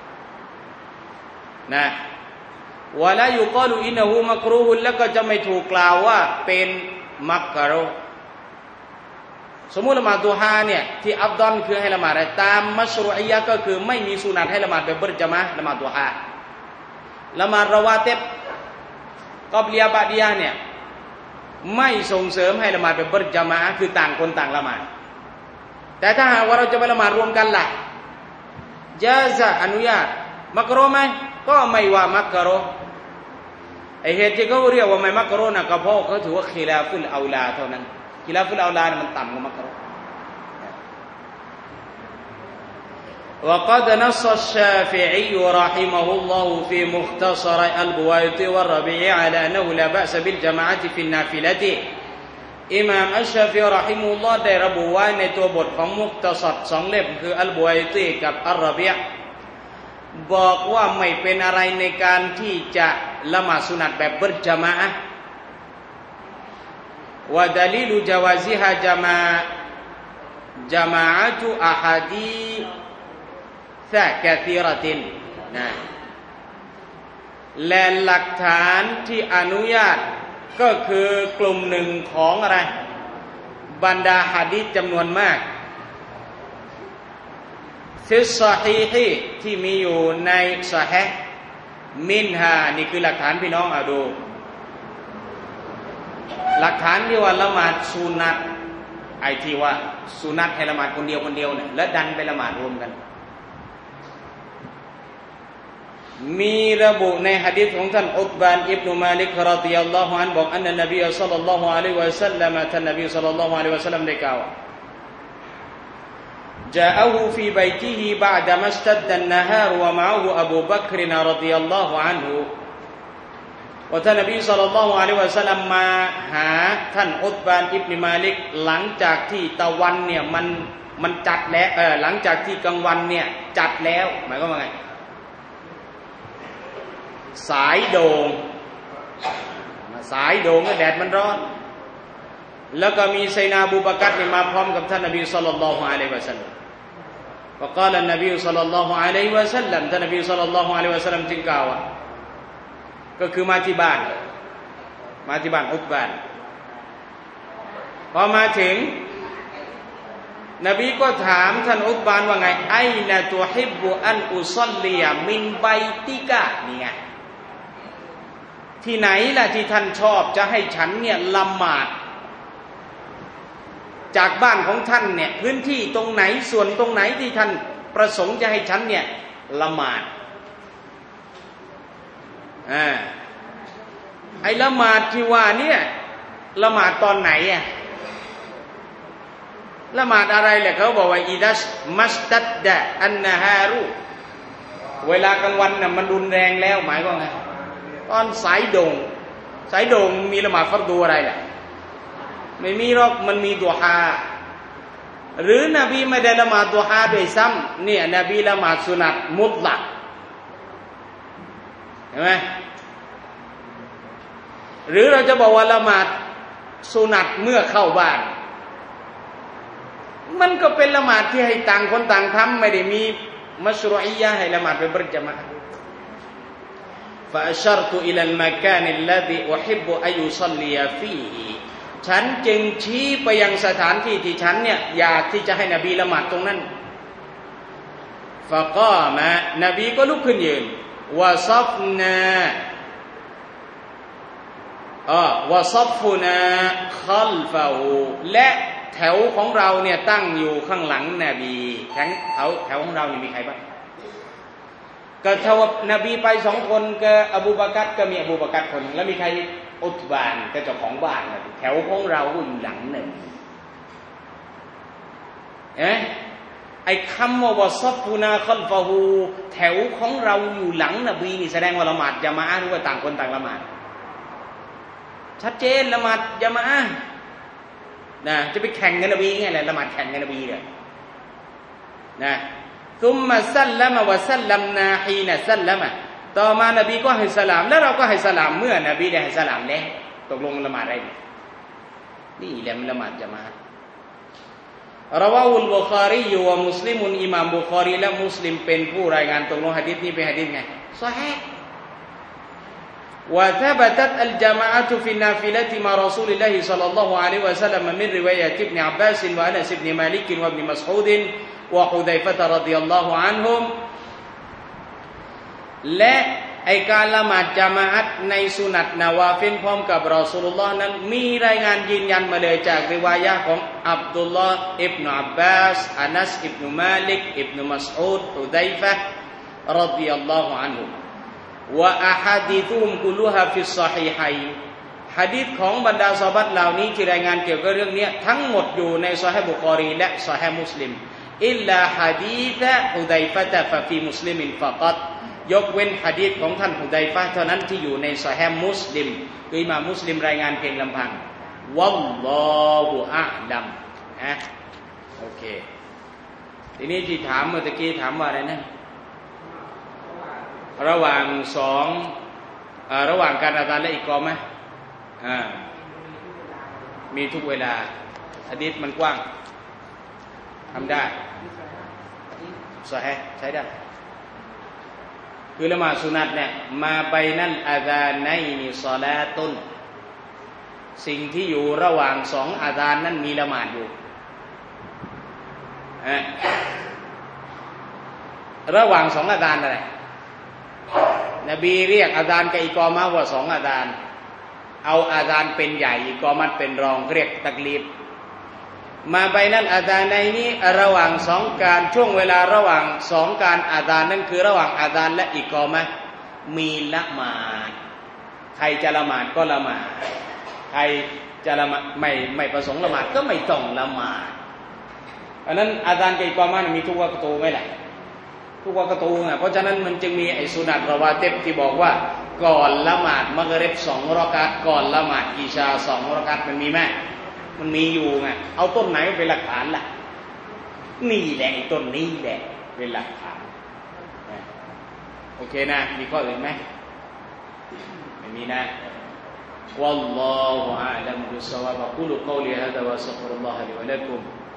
นะวะลายุกอลุอินนะฮูมักรูฮุแล้วก็จะไม่ถูกกล่าวว่าเป็นมักรูฮ์สมมุติละหมาดดุฮาเนี่ยที่อัฟฎอลคือให้ละหมาดอะไรตามมัชรูอียะห์ก็คือไม่มีสุนัตให้ละหมาดแบบเบิร์จามะละหมาดดุฮาละหมาดราวาติบกอบเลียบะดียะเนี่ยไม่ส่งเสริมให้ละหมาดแบบเบิร์จามะคือต่างคนต่างละหมาดแต่ถ้าหากว่าเราจะไปละหมาดรวมกันล่ะญาซะอนุญาตมักรุไหมก็ไม่ว่ามักรุไอเหตุที่เขาเรียกว่าไม่มักรุนะก็เพราะเขาถือว่าคิลาฟุลเอาลาเท่านั้นคิลาฟุลเอาลามันต่ำกว่ามักรุوقد نص الشافعي رحمه الله في مختصر البويط والربيع على أنه لا بأس بالجماعة في النافلة อิหม่ามอัชชาฟิรอฮิมุลลอฮ์ได้ระบุไว้ในตัวบทของมุคตะซัร2เล่มคืออัลบุไยตีกับอัรรบีอ์บอกว่าไม่เป็นอะไรในการที่จะละหมาดสุนัตแบบberจามะอะห์วะดะลีลุจาวาซิฮะจามะอะตุอะฮาดีษะกะซีเราะตินนะและหลักฐานที่อนุญาตก็คือกลุ่มหนึ่งของอะไรบรรดาหะดีษจำนวนมากฟิศศอฮีฮที่มีอยู่ในศอฮีฮ์มินฮานี่คือหลักฐานพี่น้องเอาดูหลักฐานที่ว่าละหมาดสุนัตไอ้ที่ว่าสุนัตให้ละหมาดคนเดียวเนี่ยแล้วดันไปละหมาดรวมกันมีระบุในหะดีษของท่านอุตบานอิบนุมาลิกรอฎิยัลลอฮุอันฮุบอกอันนบีศ็อลลัลลอฮุอะลัยฮิวะซัลลัมท่านนบีศ็อลลัลลอฮุอะลัยฮิวะซัลลัมได้กล่าวجاءه في بيته بعدما اشتد النهار ومعه أبو بكر رضي الله عنه ว่าท่านนบีศ็อลลัลลอฮุอะลัยฮิวะซัลลัมมาหาท่านอุตบานอิบนุมาลิกหลังจากที่ตะวันเนี่ยมันจัดแล้วหลังจากที่กลางวันเนี่ยจัดแล้วหมายความว่าไงสายโด่งก็แดดมันร้อนแล้วก็มีไซนาบูบักรมาพร้อมกับท่านนบีศ็อลลัลลอฮุอะลัยฮิวะซัลลัมوقال النبي صلى الله عليه وسلم ท่านนบีศ็อลลัลลอฮุอะลัยฮิวะซัลลัมจึงกล่าวว่าก็คือมาที่บ้านอุตบานพอมาถึงนบีก็ถามท่านอุตบานว่าไงไอนะตุฮิบบุอันอุศลลียมินไบติกะนี่ไงที่ไหนล่ะที่ท่านชอบจะให้ฉันเนี่ยละหมาดจากบ้านของท่านเนี่ยพื้นที่ตรงไหนส่วนตรงไหนที่ท่านประสงค์จะให้ฉันเนี่ยละหมาดไอ้ละหมาดที่ว่าเนี่ยละหมาดตอนไหนอ่ะละหมาดอะไรแหละเขาบอกว่าอิดัชมัสตัดดะอันนะฮารุเวลากลางวันน่ะมันรุนแรงแล้วหมายว่าไงตอนสายโด่งมีละหมาดฟัรดูอะไรล่ะไม่มีหรอกมันมีดุฮาหรือนบีไม่ได้ละหมาดดุฮาด้วยซ้ำเนี่ยนบีละหมาดสุนัตมุตลักเห็นไหมหรือเราจะบอกว่าละหมาดสุนัตเมื่อเข้าบ้านมันก็เป็นละหมาดที่ให้ต่างคนต่างทำไม่ได้มีมัชรูอียะห์ให้ละหมาดเป็นประจำفأشرت إلى المكان الذي أحب أن يصلي فيه ฉันจึงชี้ไปยังสถานที่ที่ฉันเนี่ยอยากที่จะให้นบีละหมาดตรงนั้น فقام นบีก็ลุกขึ้นยืน وصفنا خلفه และแถวของเราเนี่ยตั้งอยู่ข้างหลังนบีแถวของเรานี่มีใครบ้างก็ถ้านบีไป2คนก็อบูบากรก็มีอบูบากรคนแล้วมีใครอุตบานก็เจ้าของบ้านแถวของเราก็อยู่หลังนบีไอ้คำว่าซัฟฟูนาคัลฟะฮูแถวของเราอยู่หลังนบีนี่แสดงว่าละหมาดญะมาอะห์หรือว่าต่างคนต่างละหมาดชัดเจนละหมาดญะมาอะห์นะจะไปแข่งกับนบีไงแหละละหมาดแข่งกับนบีเลยนะซุมมาซัลลัมวะซัลลัมนาฮีนะซัลลัมต่อมานบีก็ให้สลามแล้วเราก็ให้สลามเมื่อนบีได้ให้สลามแล้วตกลงละหมาดอะไรนี่แหละละหมาดญะมาอะห์ราวะอุลบุคอรีวะมุสลิมุนอิหม่ามบุคอรีและมุสลิมเป็นผู้รายงานตกลงหะดีษนี้เป็นหะดีษไงซอฮีฮ์وثبتت الجماعة في النافلة مع رسول الله صلى الله عليه وسلم من رواية ابن عباس وأنس بن مالك وابن مسعود وحذيفة رضي الله عنهم และไอการละหมาดญะมาอะห์ในสุนัตนาวาฟิลพร้อมกับรอซูลุลลอฮ์นั้นมีรายงานยืนยันมาเลยจากริวายะห์ของอับดุลลอฮ์อิบนุอับบาสอานัสอิบนุมาลิกอิบนุมัสอูดฮุซัยฟะห์รอฎิยัลลอฮุอันฮุวะอะฮะดีซุฮุมกุลูฮาฟิศศอฮีฮัยน์หะดีษของบรรดาซอฮาบะห์เหล่านี้ที่รายงานเกี่ยวกับเรื่องนี้ทั้งหมดอยู่ในซอฮีฮ์บุคอรีและซอฮีฮ์มุสลิมอิลลาหะดีษฮุดัยฟะตะฟะฟีมุสลิมินฟะกัตยกเว้นหะดีษของท่านฮุดัยฟะห์เท่านั้นที่อยู่ในซอฮีฮ์มุสลิมคืออิหม่ามมุสลิมรายงานเพียงลำพังวัลลอฮุอะลัมโอเคทีนี้ที่ถามเมื่อตะกี้ถามว่าอะไรนะระหว่างระหว่างการอาซานและอิกอมะห์มีทุกเวลาหะดีษมันกว้างทำได้ซอฮีฮ์ใช้ได้คือละหมาดสุนัตเนี่ยมาไบนัลอาซานัยนิศอลาตุนสิ่งที่อยู่ระหว่างสองอาซานนั้นมีละหมาดอยู่ระหว่างสองอาซานอะไรนบีเรียกอาซานกับอิกอมะห์ว่าสองอาซานเอาอาซานเป็นใหญ่อิกอมะห์เป็นรองเรียกตักลีบมาไบนัลอาซานัยนี้ระหว่างสองการช่วงเวลาระหว่างสองการอาซานนั่นคือระหว่างอาซานและอิกอมะห์มีละหมาดใครจะละหมาดก็ละหมาดใครจะละหมาดไม่ประสงค์ละหมาดก็ไม่ต้องละหมาดอันนั้นอาซานกับอิกอมะห์มีทุกวะกตูไหมล่ะทุกวะกตูไงเพราะฉะนั้นมันจึงมีไอ้สุนัตรวาติบที่บอกว่าก่อนละหมาดมักริบ2รอกาตก่อนละหมาดอิชา2รอกาตมันมีไหมมันมีอยู่ไงเอาต้นไหนเป็นหลักฐานล่ะนี่แหละต้นนี้แหละเป็นหลักฐานโอเคนะมีข้ออื่นไหมไม่มีนะวัลลอฮุอะลัมบิศอวาบะกุลูกอลีฮาซาวัสตัฆฟิรุลลอฮะลิวะละกุม